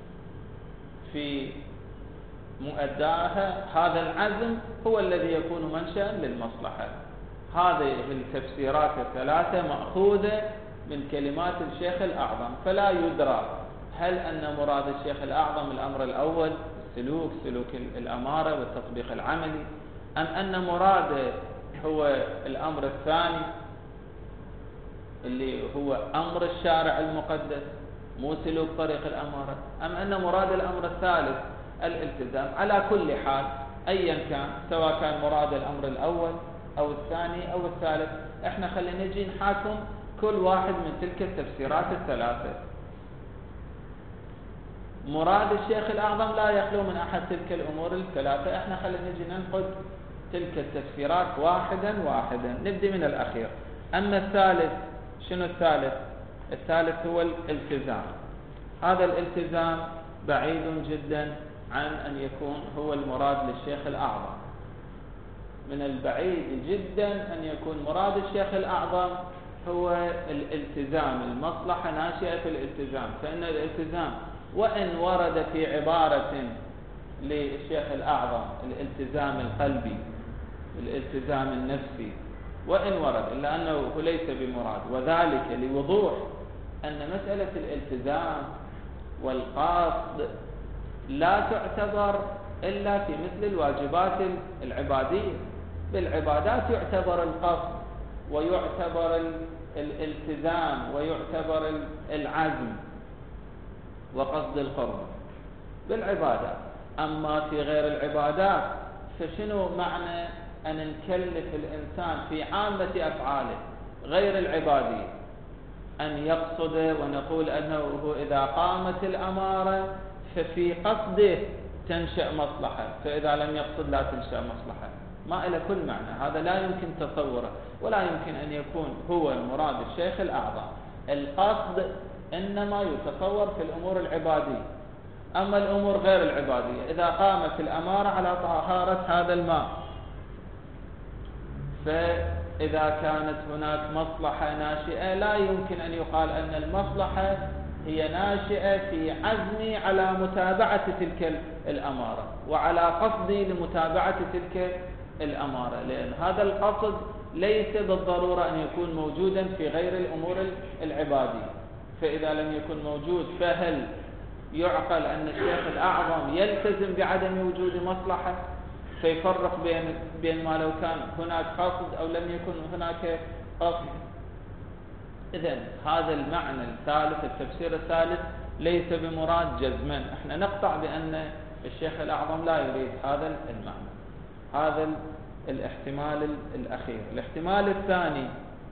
في مؤداها، هذا العزم هو الذي يكون منشأ للمصلحة. هذه التفسيرات الثلاثة مأخوذة من كلمات الشيخ الأعظم، فلا يدرى هل أن مراد الشيخ الأعظم الأمر الأول السلوك، سلوك الأمارة والتطبيق العملي، أم أن مراده هو الأمر الثاني اللي هو أمر الشارع المقدس مو سلوك طريق الأمارة، أم أن مراد الأمر الثالث الالتزام. على كل حال أيا كان، سواء كان مراد الأمر الأول أو الثاني أو الثالث، احنا خلينا نجي نحاكم كل واحد من تلك التفسيرات الثلاثة. مراد الشيخ الأعظم لا يخلو من أحد تلك الأمور الثلاثة، احنا خلينا نجي ننقد تلك التفسيرات واحدا واحدا. نبدأ من الأخير. أما الثالث، شنو الثالث؟ الثالث هو الالتزام. هذا الالتزام بعيد جدا عن أن يكون هو المراد للشيخ الأعظم. من البعيد جدا أن يكون مراد الشيخ الأعظم هو الالتزام، المصلحة ناشئة في الالتزام. فإن الالتزام وإن ورد في عبارة للشيخ الأعظم الالتزام القلبي، الالتزام النفسي، وإن ورد، إلا أنه ليس بمراد، وذلك لوضوح أن مسألة الالتزام والقصد لا تعتبر إلا في مثل الواجبات العبادية. بالعبادات يعتبر القصد ويعتبر الالتزام ويعتبر العزم وقصد القرب بالعبادات. أما في غير العبادات فشنو معنى أن نكلف الإنسان في عامة أفعاله غير العبادية أن يقصد، ونقول أنه إذا قامت الأمارة ففي قصده تنشأ مصلحة، فإذا لم يقصد لا تنشأ مصلحة. ما إلى كل معنى، هذا لا يمكن تصوره، ولا يمكن أن يكون هو مراد الشيخ الأعظم. القصد إنما يتصور في الأمور العبادية. أما الأمور غير العبادية، إذا قامت الأمارة على طهارة هذا الماء، فإذا كانت هناك مصلحة ناشئة لا يمكن أن يقال أن المصلحة هي ناشئة في عزمي على متابعة تلك الأمارة وعلى قصدي لمتابعة تلك الأمارة، لأن هذا القصد ليس بالضرورة أن يكون موجودا في غير الأمور العبادية. فإذا لم يكن موجود، فهل يعقل أن الشيخ الأعظم يلتزم بعدم وجود مصلحة فيفرق بين بين ما لو كان هناك قصد أو لم يكن هناك قصد؟ إذن هذا المعنى الثالث، التفسير الثالث، ليس بمراد جزما. احنا نقطع بأن الشيخ الأعظم لا يريد هذا المعنى. هذا الاحتمال الأخير. الاحتمال الثاني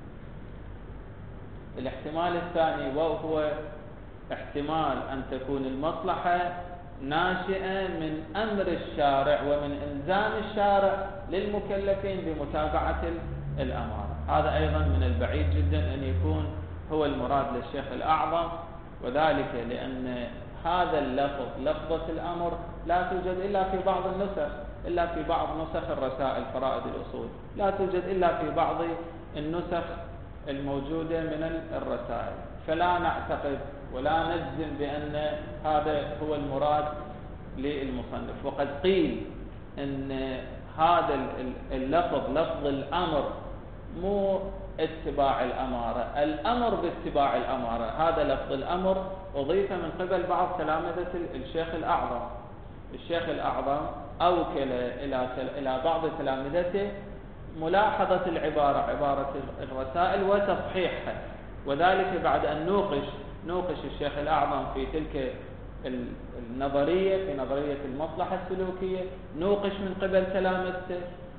الاحتمال الثاني وهو احتمال أن تكون المصلحة ناشئة من أمر الشارع ومن إلزام الشارع للمكلفين بمتابعة الأمارة. هذا أيضا من البعيد جدا أن يكون هو المراد للشيخ الأعظم، وذلك لأن هذا اللفظ، لفظة الأمر، لا توجد إلا في بعض النسخ، إلا في بعض نسخ الرسائل فرائد الأصول، لا توجد إلا في بعض النسخ الموجودة من الرسائل. فلا نعتقد ولا نجزم بأن هذا هو المراد للمصنف. وقد قيل أن هذا اللفظ، لفظ الأمر، مو اتباع الأمارة، الأمر باتباع الأمارة. هذا لفظ الأمر أضيف من قبل بعض تلامذة الشيخ الأعظم. الشيخ الأعظم أوكل إلى إلى بعض تلامذته ملاحظة العبارة، عبارة الرسائل، وتصحيحها، وذلك بعد أن نوقش نوقش الشيخ الأعظم في تلك النظرية، في نظرية المصلحة السلوكية، نوقش من قبل تلامذته.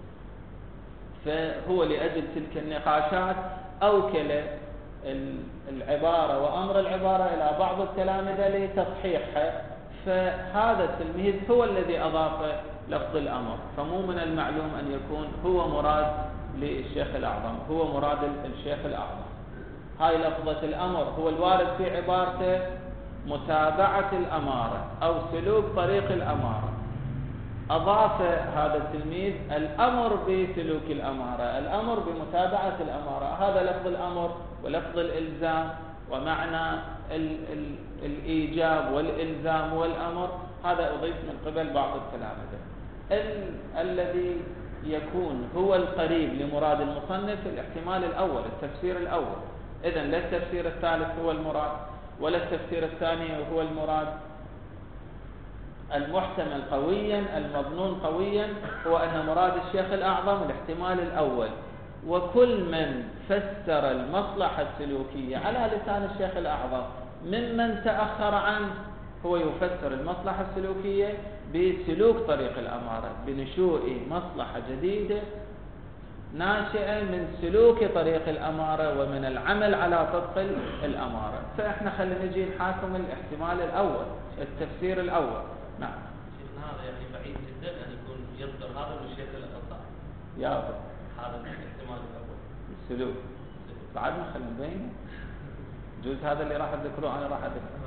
فهو لأجل تلك النقاشات أوكل العبارة وأمر العبارة إلى بعض التلامذة لتصحيحها، فهذا التلميذ هو الذي أضاف لفظ الأمر. فمو من المعلوم أن يكون هو مراد للشيخ الأعظم، هو مراد الشيخ الأعظم. هاي لفظة الأمر هو الوارد في عبارته متابعة الأمارة أو سلوك طريق الأمارة. أضاف هذا التلميذ الأمر بسلوك الأمارة، الأمر بمتابعة الأمارة. هذا لفظ الأمر ولفظ الإلزام ومعنى ال ال الإيجاب والإلزام والأمر، هذا أضيف من قبل بعض التلامذة. ال الذي يكون هو القريب لمراد المصنف الاحتمال الأول، التفسير الأول. إذن لا التفسير الثالث هو المراد ولا التفسير الثاني هو المراد، المحتمل قويا المظنون قويا هو أن مراد الشيخ الأعظم الاحتمال الأول، وكل من فسر المصلحة السلوكية على لسان الشيخ الأعظم ممن تأخر عنه هو يفسر المصلحة السلوكية بسلوك طريق الأمارة، بنشوء مصلحة جديدة ناشئة من سلوك طريق الأمارة ومن العمل على طبق الأمارة. فإحنا خلينا نجي نحاكم الاحتمال الأول، التفسير الأول. نعم. شيخنا هذا يعني بعيد جدا أن يكون يصدر هذا من الشيخ الأقطع. يا رب. هذا الاحتمال الأول. السلوك. بعد ما خلينا نبين. جزء هذا اللي راح أذكره أنا راح أذكره.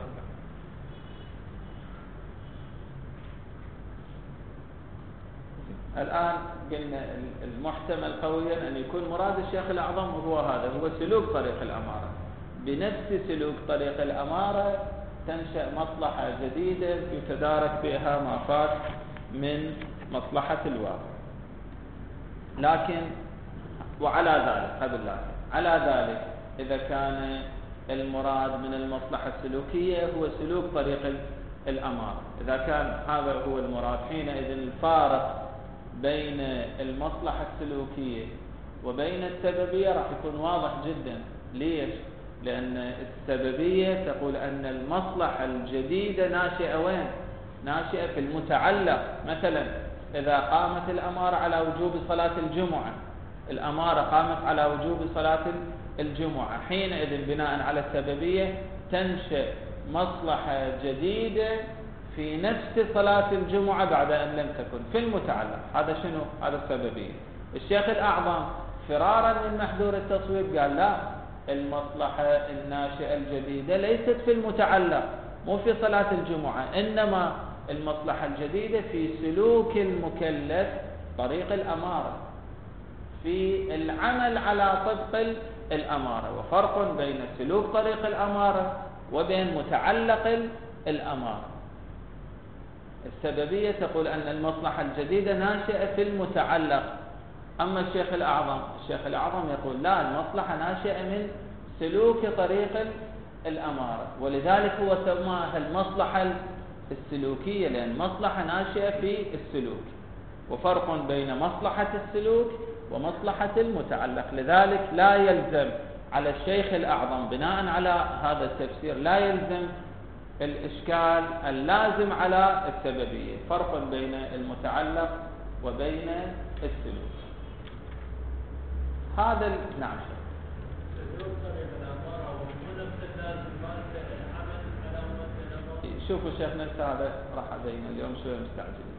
الآن قلنا المحتمل قويا أن يكون مراد الشيخ الأعظم وهو هذا، هو سلوك طريق الأمارة. بنفس سلوك طريق الأمارة تنشأ مصلحة جديدة يتدارك بها ما فات من مصلحة الواقع. لكن وعلى ذلك قبل لكن على ذلك إذا كان المراد من المصلحة السلوكية هو سلوك طريق الأمارة، إذا كان هذا هو المراد، حينئذ الفارق بين المصلحة السلوكية وبين السببية راح يكون واضح جدا. ليش؟ لأن السببية تقول أن المصلحة الجديدة ناشئة وين؟ ناشئة في المتعلق. مثلا إذا قامت الأمارة على وجوب صلاة الجمعة، الأمارة قامت على وجوب صلاة الجمعة، حينئذ بناء على السببية تنشئ مصلحة جديدة في نفس صلاة الجمعة بعد أن لم تكن في المتعلق. هذا شنو؟ هذا السببية. الشيخ الأعظم فرارا من محذور التصويب قال لا، المصلحة الناشئة الجديدة ليست في المتعلق، مو في صلاة الجمعة، إنما المصلحة الجديدة في سلوك المكلف طريق الأمارة، في العمل على طبق الأمارة. وفرق بين سلوك طريق الأمارة وبين متعلق الأمارة. السببية تقول أن المصلحة الجديدة ناشئة في المتعلق، أما الشيخ الأعظم الشيخ الأعظم يقول لا، المصلحة ناشئة من سلوك طريق الأمارة، ولذلك هو سماها المصلحة السلوكية، لأن مصلحة ناشئة في السلوك. وفرق بين مصلحة السلوك ومصلحة المتعلق. لذلك لا يلزم على الشيخ الأعظم بناء على هذا التفسير لا يلزم الإشكال اللازم على السببية. فرق بين المتعلق وبين السلوك. هذا ال... نعم. شوفوا شيخ نفسه هذا راح أبين اليوم شوية مستعجل.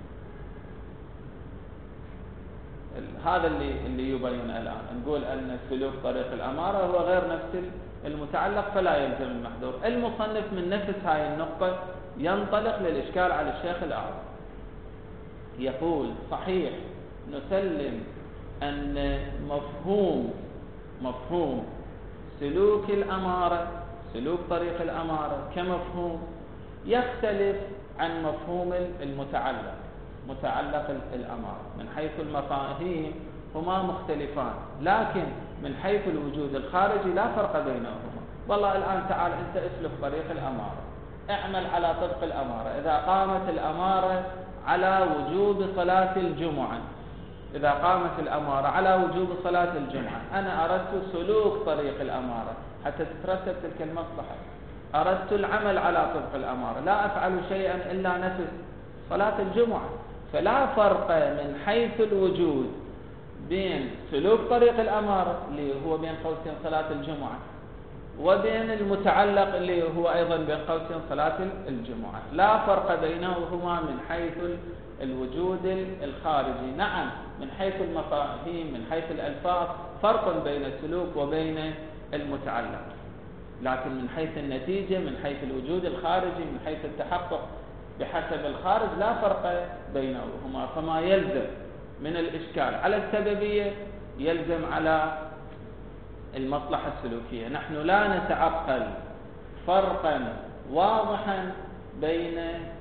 هذا اللي اللي يبين الآن، نقول أن سلوك طريق الأمارة هو غير نفس المتعلق فلا يلزم المحذور. المصنف من نفس هاي النقطة ينطلق للإشكال على الشيخ الأعظم، يقول صحيح نسلم أن مفهوم مفهوم سلوك الأمارة، سلوك طريق الأمارة كمفهوم يختلف عن مفهوم المتعلق، متعلق الأمارة. من حيث المفاهيم هما مختلفان، لكن من حيث الوجود الخارجي لا فرق بينهما. والله الآن تعال أنت اسلك طريق الأمارة، اعمل على طبق الأمارة. إذا قامت الأمارة على وجوب صلاة الجمعة، إذا قامت الأمارة على وجوب صلاة الجمعة، أنا أردت سلوك طريق الأمارة حتى تترتب تلك المصلحة، أردت العمل على طبق الأمارة، لا أفعل شيئا إلا نفس صلاة الجمعة. فلا فرق من حيث الوجود بين سلوك طريق الأمارة اللي هو بين قوسين صلاة الجمعة وبين المتعلق اللي هو أيضا بين قوسين صلاة الجمعة. لا فرق بينهما من حيث الوجود الخارجي. نعم من حيث المفاهيم من حيث الألفاظ فرق بين السلوك وبين المتعلق، لكن من حيث النتيجة من حيث الوجود الخارجي من حيث التحقق بحسب الخارج لا فرق بينهما. فما يلزم من الإشكال على السببية يلزم على المصلحة السلوكية. نحن لا نتعقل فرقا واضحا بين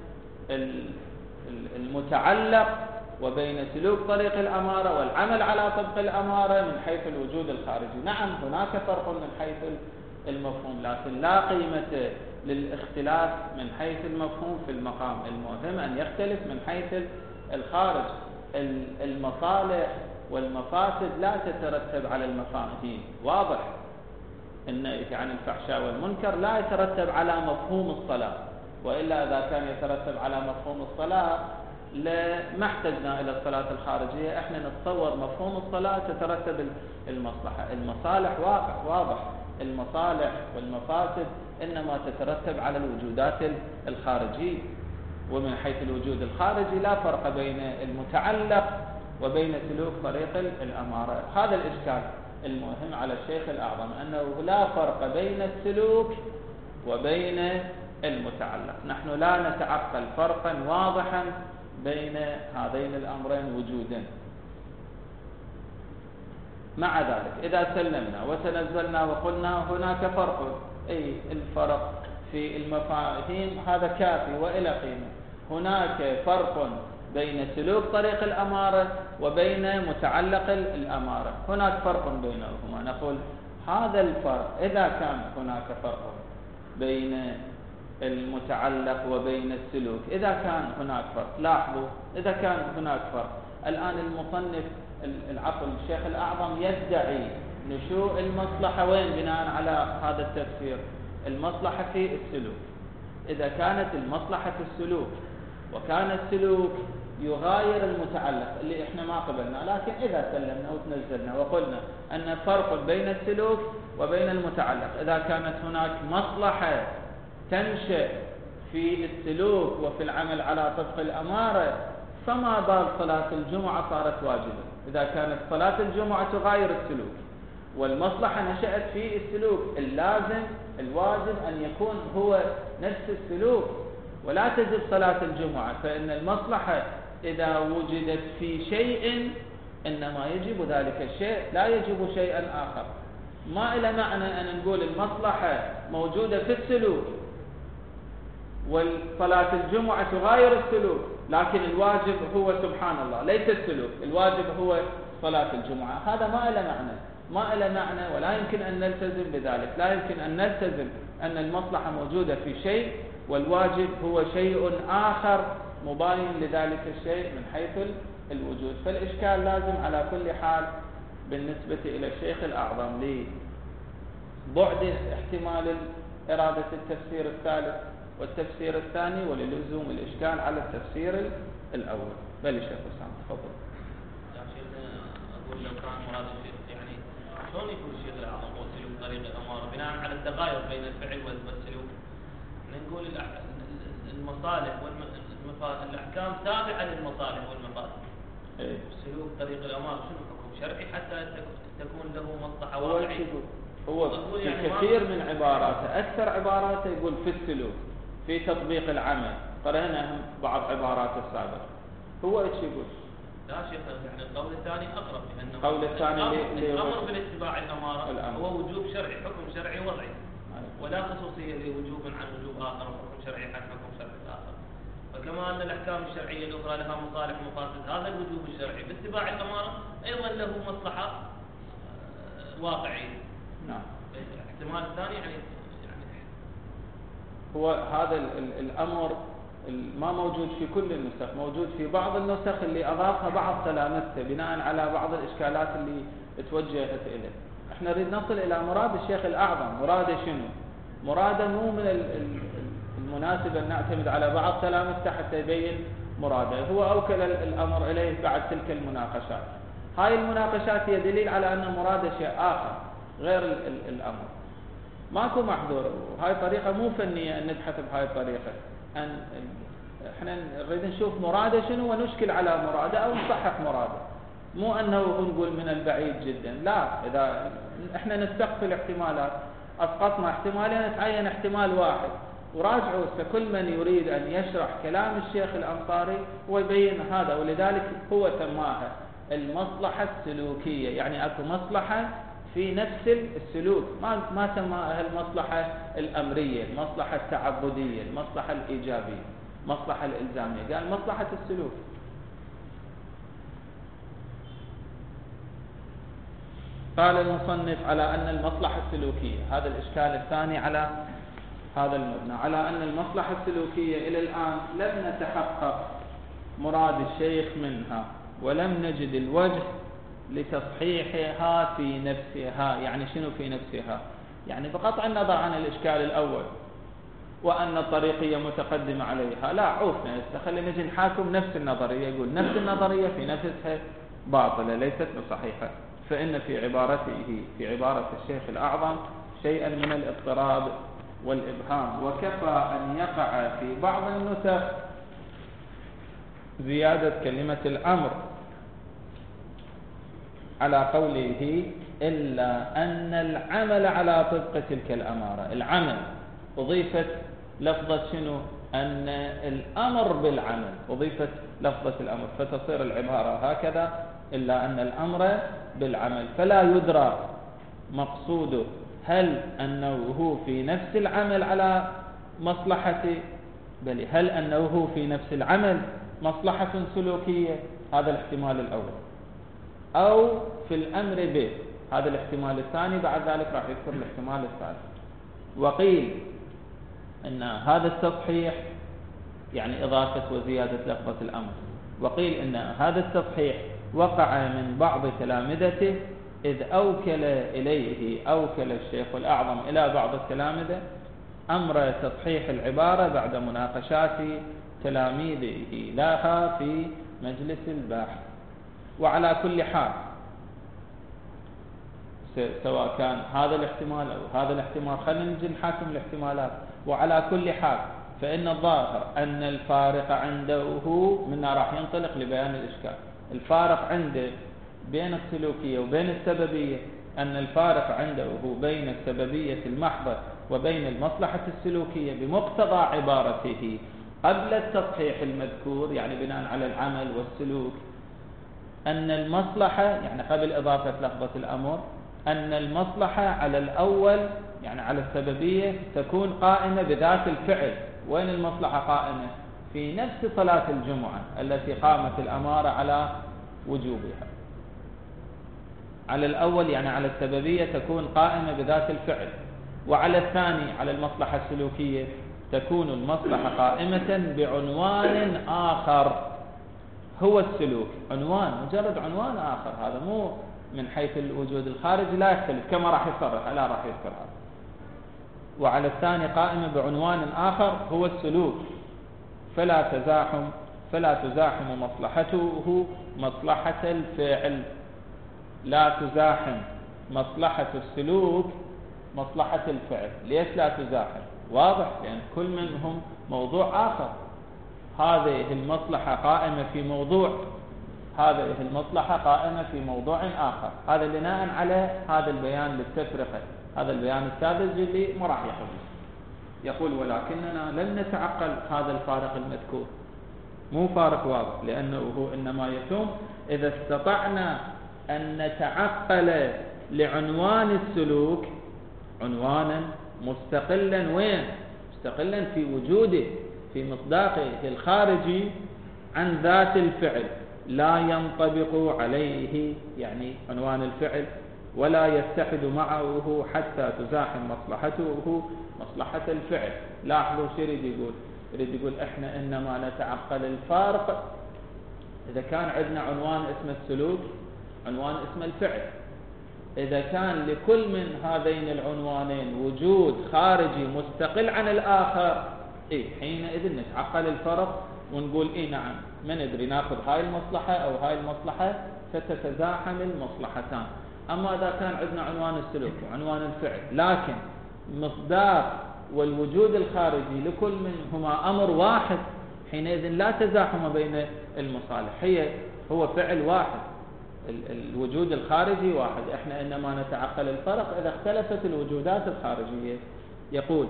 المتعلق وبين سلوك طريق الأمارة والعمل على طبق الأمارة من حيث الوجود الخارجي. نعم هناك فرق من حيث المفهوم، لكن لا قيمة للاختلاف من حيث المفهوم في المقام، المهم أن يختلف من حيث الخارج. المصالح والمفاسد لا تترتب على المفاهيم، واضح أن يعني الفحشاء والمنكر لا يترتب على مفهوم الصلاة، وإلا إذا كان يترتب على مفهوم الصلاة لما احتجنا إلى الصلاة الخارجية. احنا نتصور مفهوم الصلاة تترتب المصلحة. المصالح واقع واضح، المصالح والمفاسد إنما تترتب على الوجودات الخارجية، ومن حيث الوجود الخارجي لا فرق بين المتعلق وبين سلوك طريق الأمارة. هذا الإشكال المهم على الشيخ الأعظم، أنه لا فرق بين السلوك وبين المتعلق. نحن لا نتعقل فرقا واضحا بين هذين الأمرين وجودا. مع ذلك إذا سلمنا وتنزلنا وقلنا هناك فرق، أي الفرق في المفاهيم هذا كافي وإلى قيمة. هناك فرق بين سلوك طريق الأمارة وبين متعلق الأمارة، هناك فرق بينهما. نقول هذا الفرق إذا كان هناك فرق بين المتعلق وبين السلوك، إذا كان هناك فرق، لاحظوا إذا كان هناك فرق، الآن المصنف العقل الشيخ الأعظم يدعي نشوء المصلحة وين بناء على هذا التفسير؟ المصلحة في السلوك. إذا كانت المصلحة في السلوك وكان السلوك يغاير المتعلق اللي احنا ما قبلنا، لكن إذا سلمنا وتنزلنا وقلنا أن فرق بين السلوك وبين المتعلق، إذا كانت هناك مصلحة تنشأ في السلوك وفي العمل على طبق الأمارة، فما بال صلاة الجمعة صارت واجبة؟ إذا كانت صلاة الجمعة تغاير السلوك والمصلحة نشأت في السلوك، اللازم الواجب أن يكون هو نفس السلوك ولا تجب صلاة الجمعة. فإن المصلحة إذا وجدت في شيء إنما يجب ذلك الشيء، لا يجب شيئا آخر. ما إلى معنى أن نقول المصلحة موجودة في السلوك والصلاة الجمعة تغاير السلوك، لكن الواجب هو سبحان الله ليس السلوك، الواجب هو صلاة الجمعة. هذا ما إلى معنى، ما إلى معنى ولا يمكن أن نلتزم بذلك. لا يمكن أن نلتزم أن المصلحة موجودة في شيء والواجب هو شيء آخر مباين لذلك الشيء من حيث الوجود. فالإشكال لازم على كل حال بالنسبة إلى الشيخ الأعظم لبعد احتمال إرادة التفسير الثالث والتفسير الثاني وللزوم الإشكال على التفسير الأول. بل الشيخ حسام تفضل. يا شيخنا أقول لو كان مراد الشيخ يعني شلون يكون الشيخ الأعظم هو سلوك طريق الأمارة بناء على التغاير بين الفعل والسلوك؟ نقول المصالح والأحكام تابعة للمصالح والمفاسد. إيه؟ سلوك طريق الأمارة شنو حكم شرعي حتى تكون له مصلحة واقعية؟ هو في يعني كثير من عباراته، أكثر عباراته يقول في السلوك، في تطبيق العمل. قرأنا بعض عبارات السابقة. هو ايش يقول؟ لا شيخ يعني القول الثاني أقرب، لأنه القول الثاني الأمر بالاتباع الأمارة الأمر. هو وجوب شرعي، حكم شرعي وضعي، ولا خصوصية لوجوب عن وجوب آخر وحكم شرعي عن حكم شرعي آخر. فكما أن الأحكام الشرعية الأخرى لها مصالح ومفاسد، هذا الوجوب الشرعي باتباع الأمارة أيضا له مصلحة واقعية. نعم. الاحتمال الثاني يعني يعني هو هذا الأمر ما موجود في كل النسخ، موجود في بعض النسخ اللي أضافها بعض تلامذته بناء على بعض الإشكالات اللي توجهت إليه. احنا نريد نصل إلى مراد الشيخ الأعظم. مراده شنو؟ مراده مو من المناسب أن نعتمد على بعض تلامذته حتى يبين مراده. هو أوكل الأمر إليه بعد تلك المناقشات. هاي المناقشات هي دليل على أن مراده شيء آخر غير الأمر. ماكو محظور، وهاي طريقة مو فنية أن نبحث بهاي الطريقة. أن احنا نريد نشوف مراده شنو ونشكل على مراده أو نصحح مراده، مو أنه نقول من البعيد جدا. لا، إذا احنا نستقبل الاحتمالات أسقطنا احتمالين نتعين احتمال واحد. وراجعوا كل من يريد أن يشرح كلام الشيخ الأنصاري ويبين هذا، ولذلك هو سماها المصلحة السلوكية، يعني أكو مصلحة في نفس السلوك، ما ما سماها المصلحة الأمرية، المصلحة التعبدية، المصلحة الإيجابية، المصلحة الإلزامية، قال مصلحة السلوك. قال المصنف على أن المصلحة السلوكية، هذا الإشكال الثاني على هذا المبنى على أن المصلحة السلوكية إلى الآن لم نتحقق مراد الشيخ منها، ولم نجد الوجه لتصحيحها في نفسها. يعني شنو في نفسها؟ يعني بقطع النظر عن الإشكال الأول وأن الطريقية متقدمة عليها، لا عوفنا خلينا نجي نحاكم نفس النظرية، يقول نفس النظرية في نفسها باطلة ليست بصحيحة. فإن في عبارته في عبارة الشيخ الأعظم شيئا من الاضطراب والإبهام، وكفى أن يقع في بعض النسخ زيادة كلمة الأمر على قوله إلا أن العمل على طبق تلك الأمارة. العمل أضيفت لفظة شنو؟ أن الأمر بالعمل أضيفت لفظة الأمر، فتصير العبارة هكذا إلا أن الأمر بالعمل، فلا يدرى مقصوده هل أنه هو في نفس العمل على مصلحة، بل هل أنه هو في نفس العمل مصلحة سلوكية، هذا الاحتمال الأول، أو في الأمر به، هذا الاحتمال الثاني. بعد ذلك راح يذكر الاحتمال الثالث. وقيل أن هذا التصحيح يعني إضافة وزيادة لفظة الأمر، وقيل أن هذا التصحيح وقع من بعض تلامذته، إذ أوكل إليه أوكل الشيخ الأعظم إلى بعض التلامذة أمر تصحيح العبارة بعد مناقشات تلاميذه لها في مجلس البحث. وعلى كل حال سواء كان هذا الاحتمال أو هذا الاحتمال، خلينا نجي نحاكم الاحتمالات. وعلى كل حال فإن الظاهر أن الفارق عنده منا راح ينطلق لبيان الإشكال. الفارق عنده بين السلوكية وبين السببية، أن الفارق عنده بين السببية المحضة وبين المصلحة السلوكية بمقتضى عبارته قبل التصحيح المذكور، يعني بناء على العمل والسلوك، أن المصلحة يعني قبل إضافة لفظة الأمر، أن المصلحة على الأول يعني على السببية تكون قائمة بذات الفعل. وين المصلحة قائمة؟ في نفس صلاة الجمعة التي قامت الأمارة على وجوبها. على الأول يعني على السببية تكون قائمة بذات الفعل، وعلى الثاني على المصلحة السلوكية تكون المصلحة قائمة بعنوان آخر هو السلوك. عنوان، مجرد عنوان آخر، هذا مو من حيث الوجود الخارجي لا يختلف كما راح يصرح، لا راح يذكر هذا. وعلى الثاني قائمة بعنوان آخر هو السلوك، فلا تزاحم فلا تزاحم مصلحته مصلحة الفعل، لا تزاحم مصلحة السلوك مصلحة الفعل. ليش لا تزاحم؟ واضح، لأن كل منهم موضوع آخر. هذه المصلحة قائمة في موضوع، هذه المصلحة قائمة في موضوع آخر. هذا بناء على هذا البيان للتفرقة، هذا البيان السادس اللي ما راح يحفظ. يقول ولكننا لن نتعقل هذا الفارق المذكور، مو فارق واضح، لأنه هو إنما يتم إذا استطعنا أن نتعقل لعنوان السلوك عنوانا مستقلا. وين؟ مستقلا في وجوده في مصداقه الخارجي عن ذات الفعل، لا ينطبق عليه يعني عنوان الفعل، ولا يتحد معه حتى تزاحم مصلحته مصلحة الفعل. لاحظوا شو يريد يقول؟ يريد يقول احنا انما نتعقل الفارق اذا كان عندنا عنوان اسمه السلوك، عنوان اسمه الفعل. اذا كان لكل من هذين العنوانين وجود خارجي مستقل عن الاخر، إيه حينئذ نتعقل الفرق ونقول إيه نعم ما ندري ناخذ هاي المصلحة أو هاي المصلحة فتتزاحم المصلحتان. أما إذا كان عندنا عنوان السلوك وعنوان الفعل، لكن مصداق والوجود الخارجي لكل منهما أمر واحد، حينئذ لا تزاحم بين المصالح، هي هو فعل واحد، الوجود الخارجي واحد. إحنا إنما نتعقل الفرق إذا اختلفت الوجودات الخارجية. يقول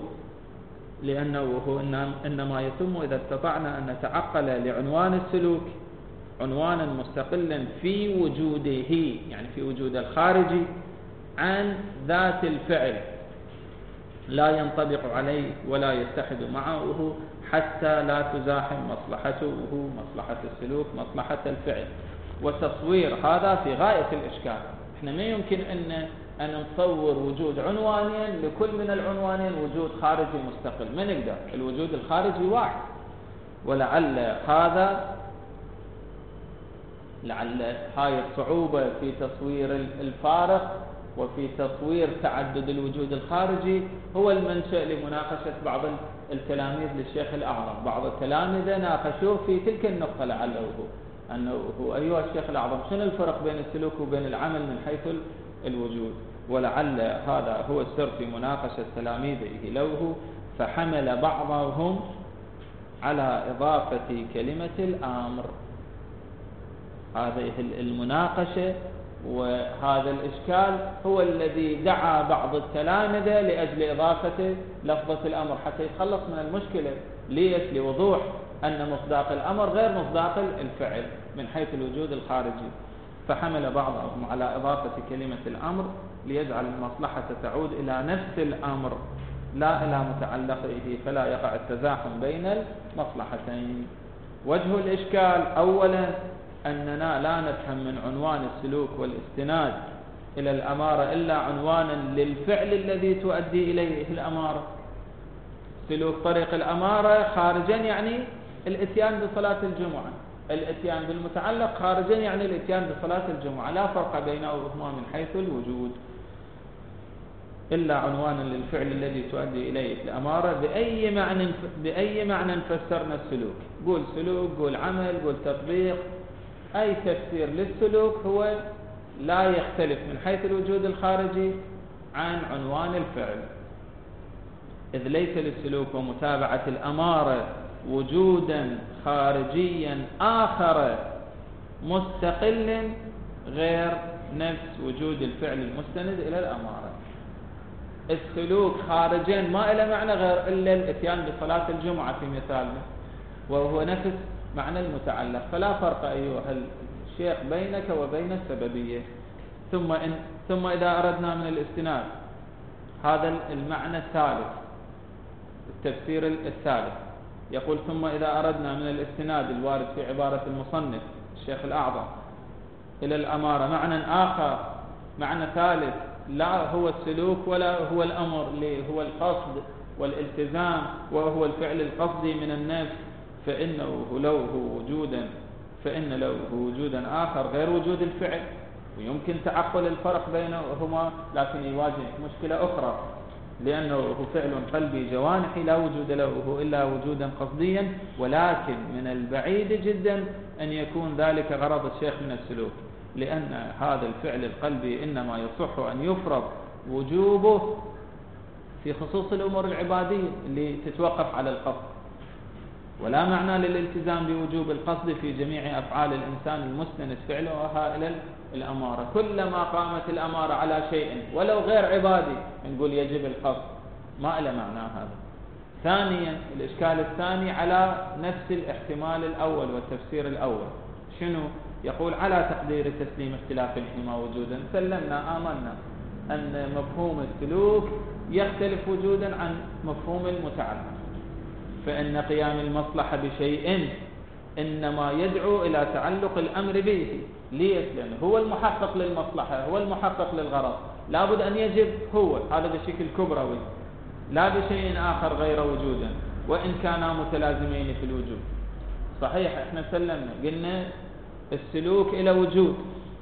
لأنه هو إنما يتم إذا استطعنا أن نتعقل لعنوان السلوك عنوانا مستقلا في وجوده، يعني في وجود الخارجي عن ذات الفعل، لا ينطبق عليه ولا يتحد معه حتى لا تزاحم مصلحته مصلحة السلوك مصلحة الفعل. وتصوير هذا في غاية الإشكال. إحنا ما يمكن أن أن نصور وجود عنوانين لكل من العنوانين وجود خارجي مستقل، ما نقدر. الوجود الخارجي واحد، ولعل هذا لعل هاي الصعوبة في تصوير الفارق وفي تصوير تعدد الوجود الخارجي هو المنشأ لمناقشة بعض التلاميذ للشيخ الأعظم. بعض التلامذة ناقشوه في تلك النقطة، لعله هو أنه هو أيها الشيخ الأعظم شنو الفرق بين السلوك وبين العمل من حيث الوجود؟ ولعل هذا هو السر في مناقشة تلاميذه له، فحمل بعضهم على إضافة كلمة الأمر. هذه المناقشة وهذا الإشكال هو الذي دعا بعض التلامذة لأجل إضافة لفظة الأمر حتى يتخلص من المشكلة. ليش؟ لوضوح أن مصداق الأمر غير مصداق الفعل من حيث الوجود الخارجي. فحمل بعضهم على إضافة كلمة الأمر ليجعل المصلحة تعود إلى نفس الأمر لا إلى متعلقه، فلا يقع التزاحم بين المصلحتين. وجه الإشكال أولا أننا لا نفهم من عنوان السلوك والاستناد إلى الأمارة إلا عنوانا للفعل الذي تؤدي إليه الأمارة. سلوك طريق الأمارة خارجا يعني الاتيان بصلاة الجمعة، الاتيان بالمتعلق خارجا يعني الاتيان بصلاة الجمعة، لا فرق بينهما من حيث الوجود، إلا عنوانا للفعل الذي تؤدي إليه الأمارة. بأي معنى بأي معنى فسرنا السلوك؟ قول سلوك، قول عمل، قول تطبيق، أي تفسير للسلوك هو لا يختلف من حيث الوجود الخارجي عن عنوان الفعل، إذ ليس للسلوك ومتابعة الأمارة وجودا خارجيا آخر مستقل غير نفس وجود الفعل المستند إلى الأمارة. السلوك خارجيا ما إلى معنى غير إلا الاتيان بصلاة الجمعة في مثالنا، وهو نفس معنى المتعلق، فلا فرق أيها الشيخ بينك وبين السببية. ثم, إن ثم إذا أردنا من الاستناد هذا المعنى الثالث، التفسير الثالث، يقول ثم إذا أردنا من الاستناد الوارد في عبارة المصنف الشيخ الأعظم إلى الأمارة معنى آخر، معنى ثالث لا هو السلوك ولا هو الأمر، اللي هو القصد والالتزام وهو الفعل القصدي من النفس، فإنه له وجودا فإن له وجودا آخر غير وجود الفعل، ويمكن تعقل الفرق بينهما، لكن يواجه مشكلة أخرى، لأنه هو فعل قلبي جوانحي لا وجود له إلا وجودا قصديا، ولكن من البعيد جدا أن يكون ذلك غرض الشيخ من السلوك، لأن هذا الفعل القلبي إنما يصح أن يفرض وجوبه في خصوص الأمور العبادية اللي تتوقف على القصد، ولا معنى للالتزام بوجوب القصد في جميع أفعال الإنسان المستند فعلها إلى الأمارة. كلما قامت الأمارة على شيء ولو غير عبادي نقول يجب القصد، ما إلى معنى هذا. ثانيا الإشكال الثاني على نفس الاحتمال الأول والتفسير الأول، شنو؟ يقول على تقدير تسليم اختلاف الحما وجودا، سلمنا آمنا أن مفهوم السلوك يختلف وجودا عن مفهوم المتعلق، فإن قيام المصلحة بشيء إنما يدعو إلى تعلق الأمر به. ليش؟ لأنه هو المحقق للمصلحة، هو المحقق للغرض، لابد أن يجب هو، هذا بشكل كبروي، لا بشيء آخر غير وجودا وإن كانا متلازمين في الوجود. صحيح احنا سلمنا قلنا السلوك إلى وجود،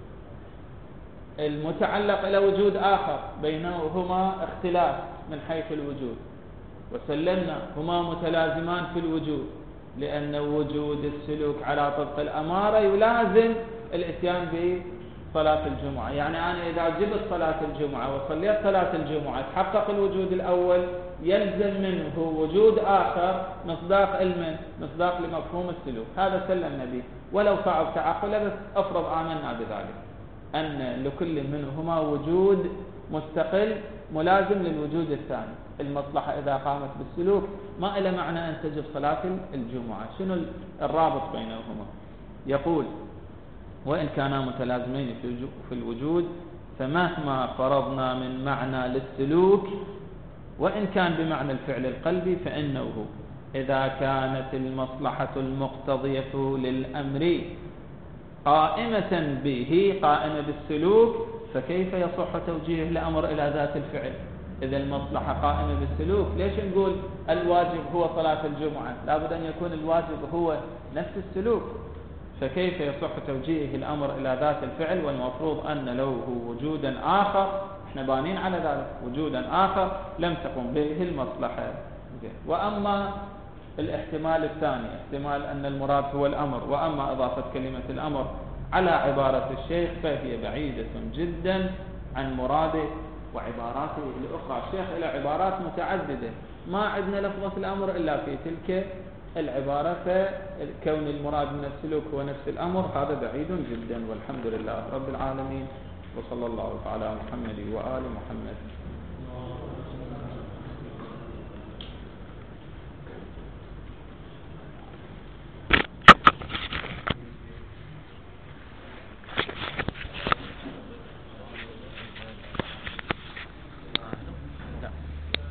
المتعلق إلى وجود آخر، بينهما اختلاف من حيث الوجود، وسلمنا هما متلازمان في الوجود، لأن وجود السلوك على طبق الأمارة يلازم الاتيان بصلاة الجمعة. يعني أنا إذا جبت صلاة الجمعة وصليت صلاة الجمعة تحقق الوجود الأول، يلزم منه وجود آخر مصداق المن مصداق لمفهوم السلوك. هذا سلمنا به ولو صعب تعقله، بس أفرض آمنا بذلك أن لكل منهما وجود مستقل ملازم للوجود الثاني. المصلحة إذا قامت بالسلوك ما إلى معنى أن تجب صلاة الجمعة. شنو الرابط بينهما؟ يقول وإن كانا متلازمين في الوجود فمهما فرضنا من معنى للسلوك وإن كان بمعنى الفعل القلبي، فإنه إذا كانت المصلحة المقتضية للأمر قائمة به قائمة بالسلوك فكيف يصح توجيه الأمر إلى ذات الفعل؟ إذا المصلحة قائمة بالسلوك، ليش نقول الواجب هو صلاة الجمعة؟ لابد أن يكون الواجب هو نفس السلوك. فكيف يصح توجيه الأمر إلى ذات الفعل والمفروض أن له وجودا آخر، احنا بانين على ذلك، وجودا آخر لم تقم به المصلحة. وأما الاحتمال الثاني، احتمال أن المراد هو الأمر، وأما إضافة كلمة الأمر على عبارة الشيخ فهي بعيدة جدا عن مراده وعباراته الأخرى. الشيخ له عبارات متعددة، ما عندنا لفظة الأمر إلا في تلك العبارة، فكون المراد من السلوك هو نفس الأمر هذا بعيد جدا. والحمد لله رب العالمين، وصلى الله على محمد وآل محمد.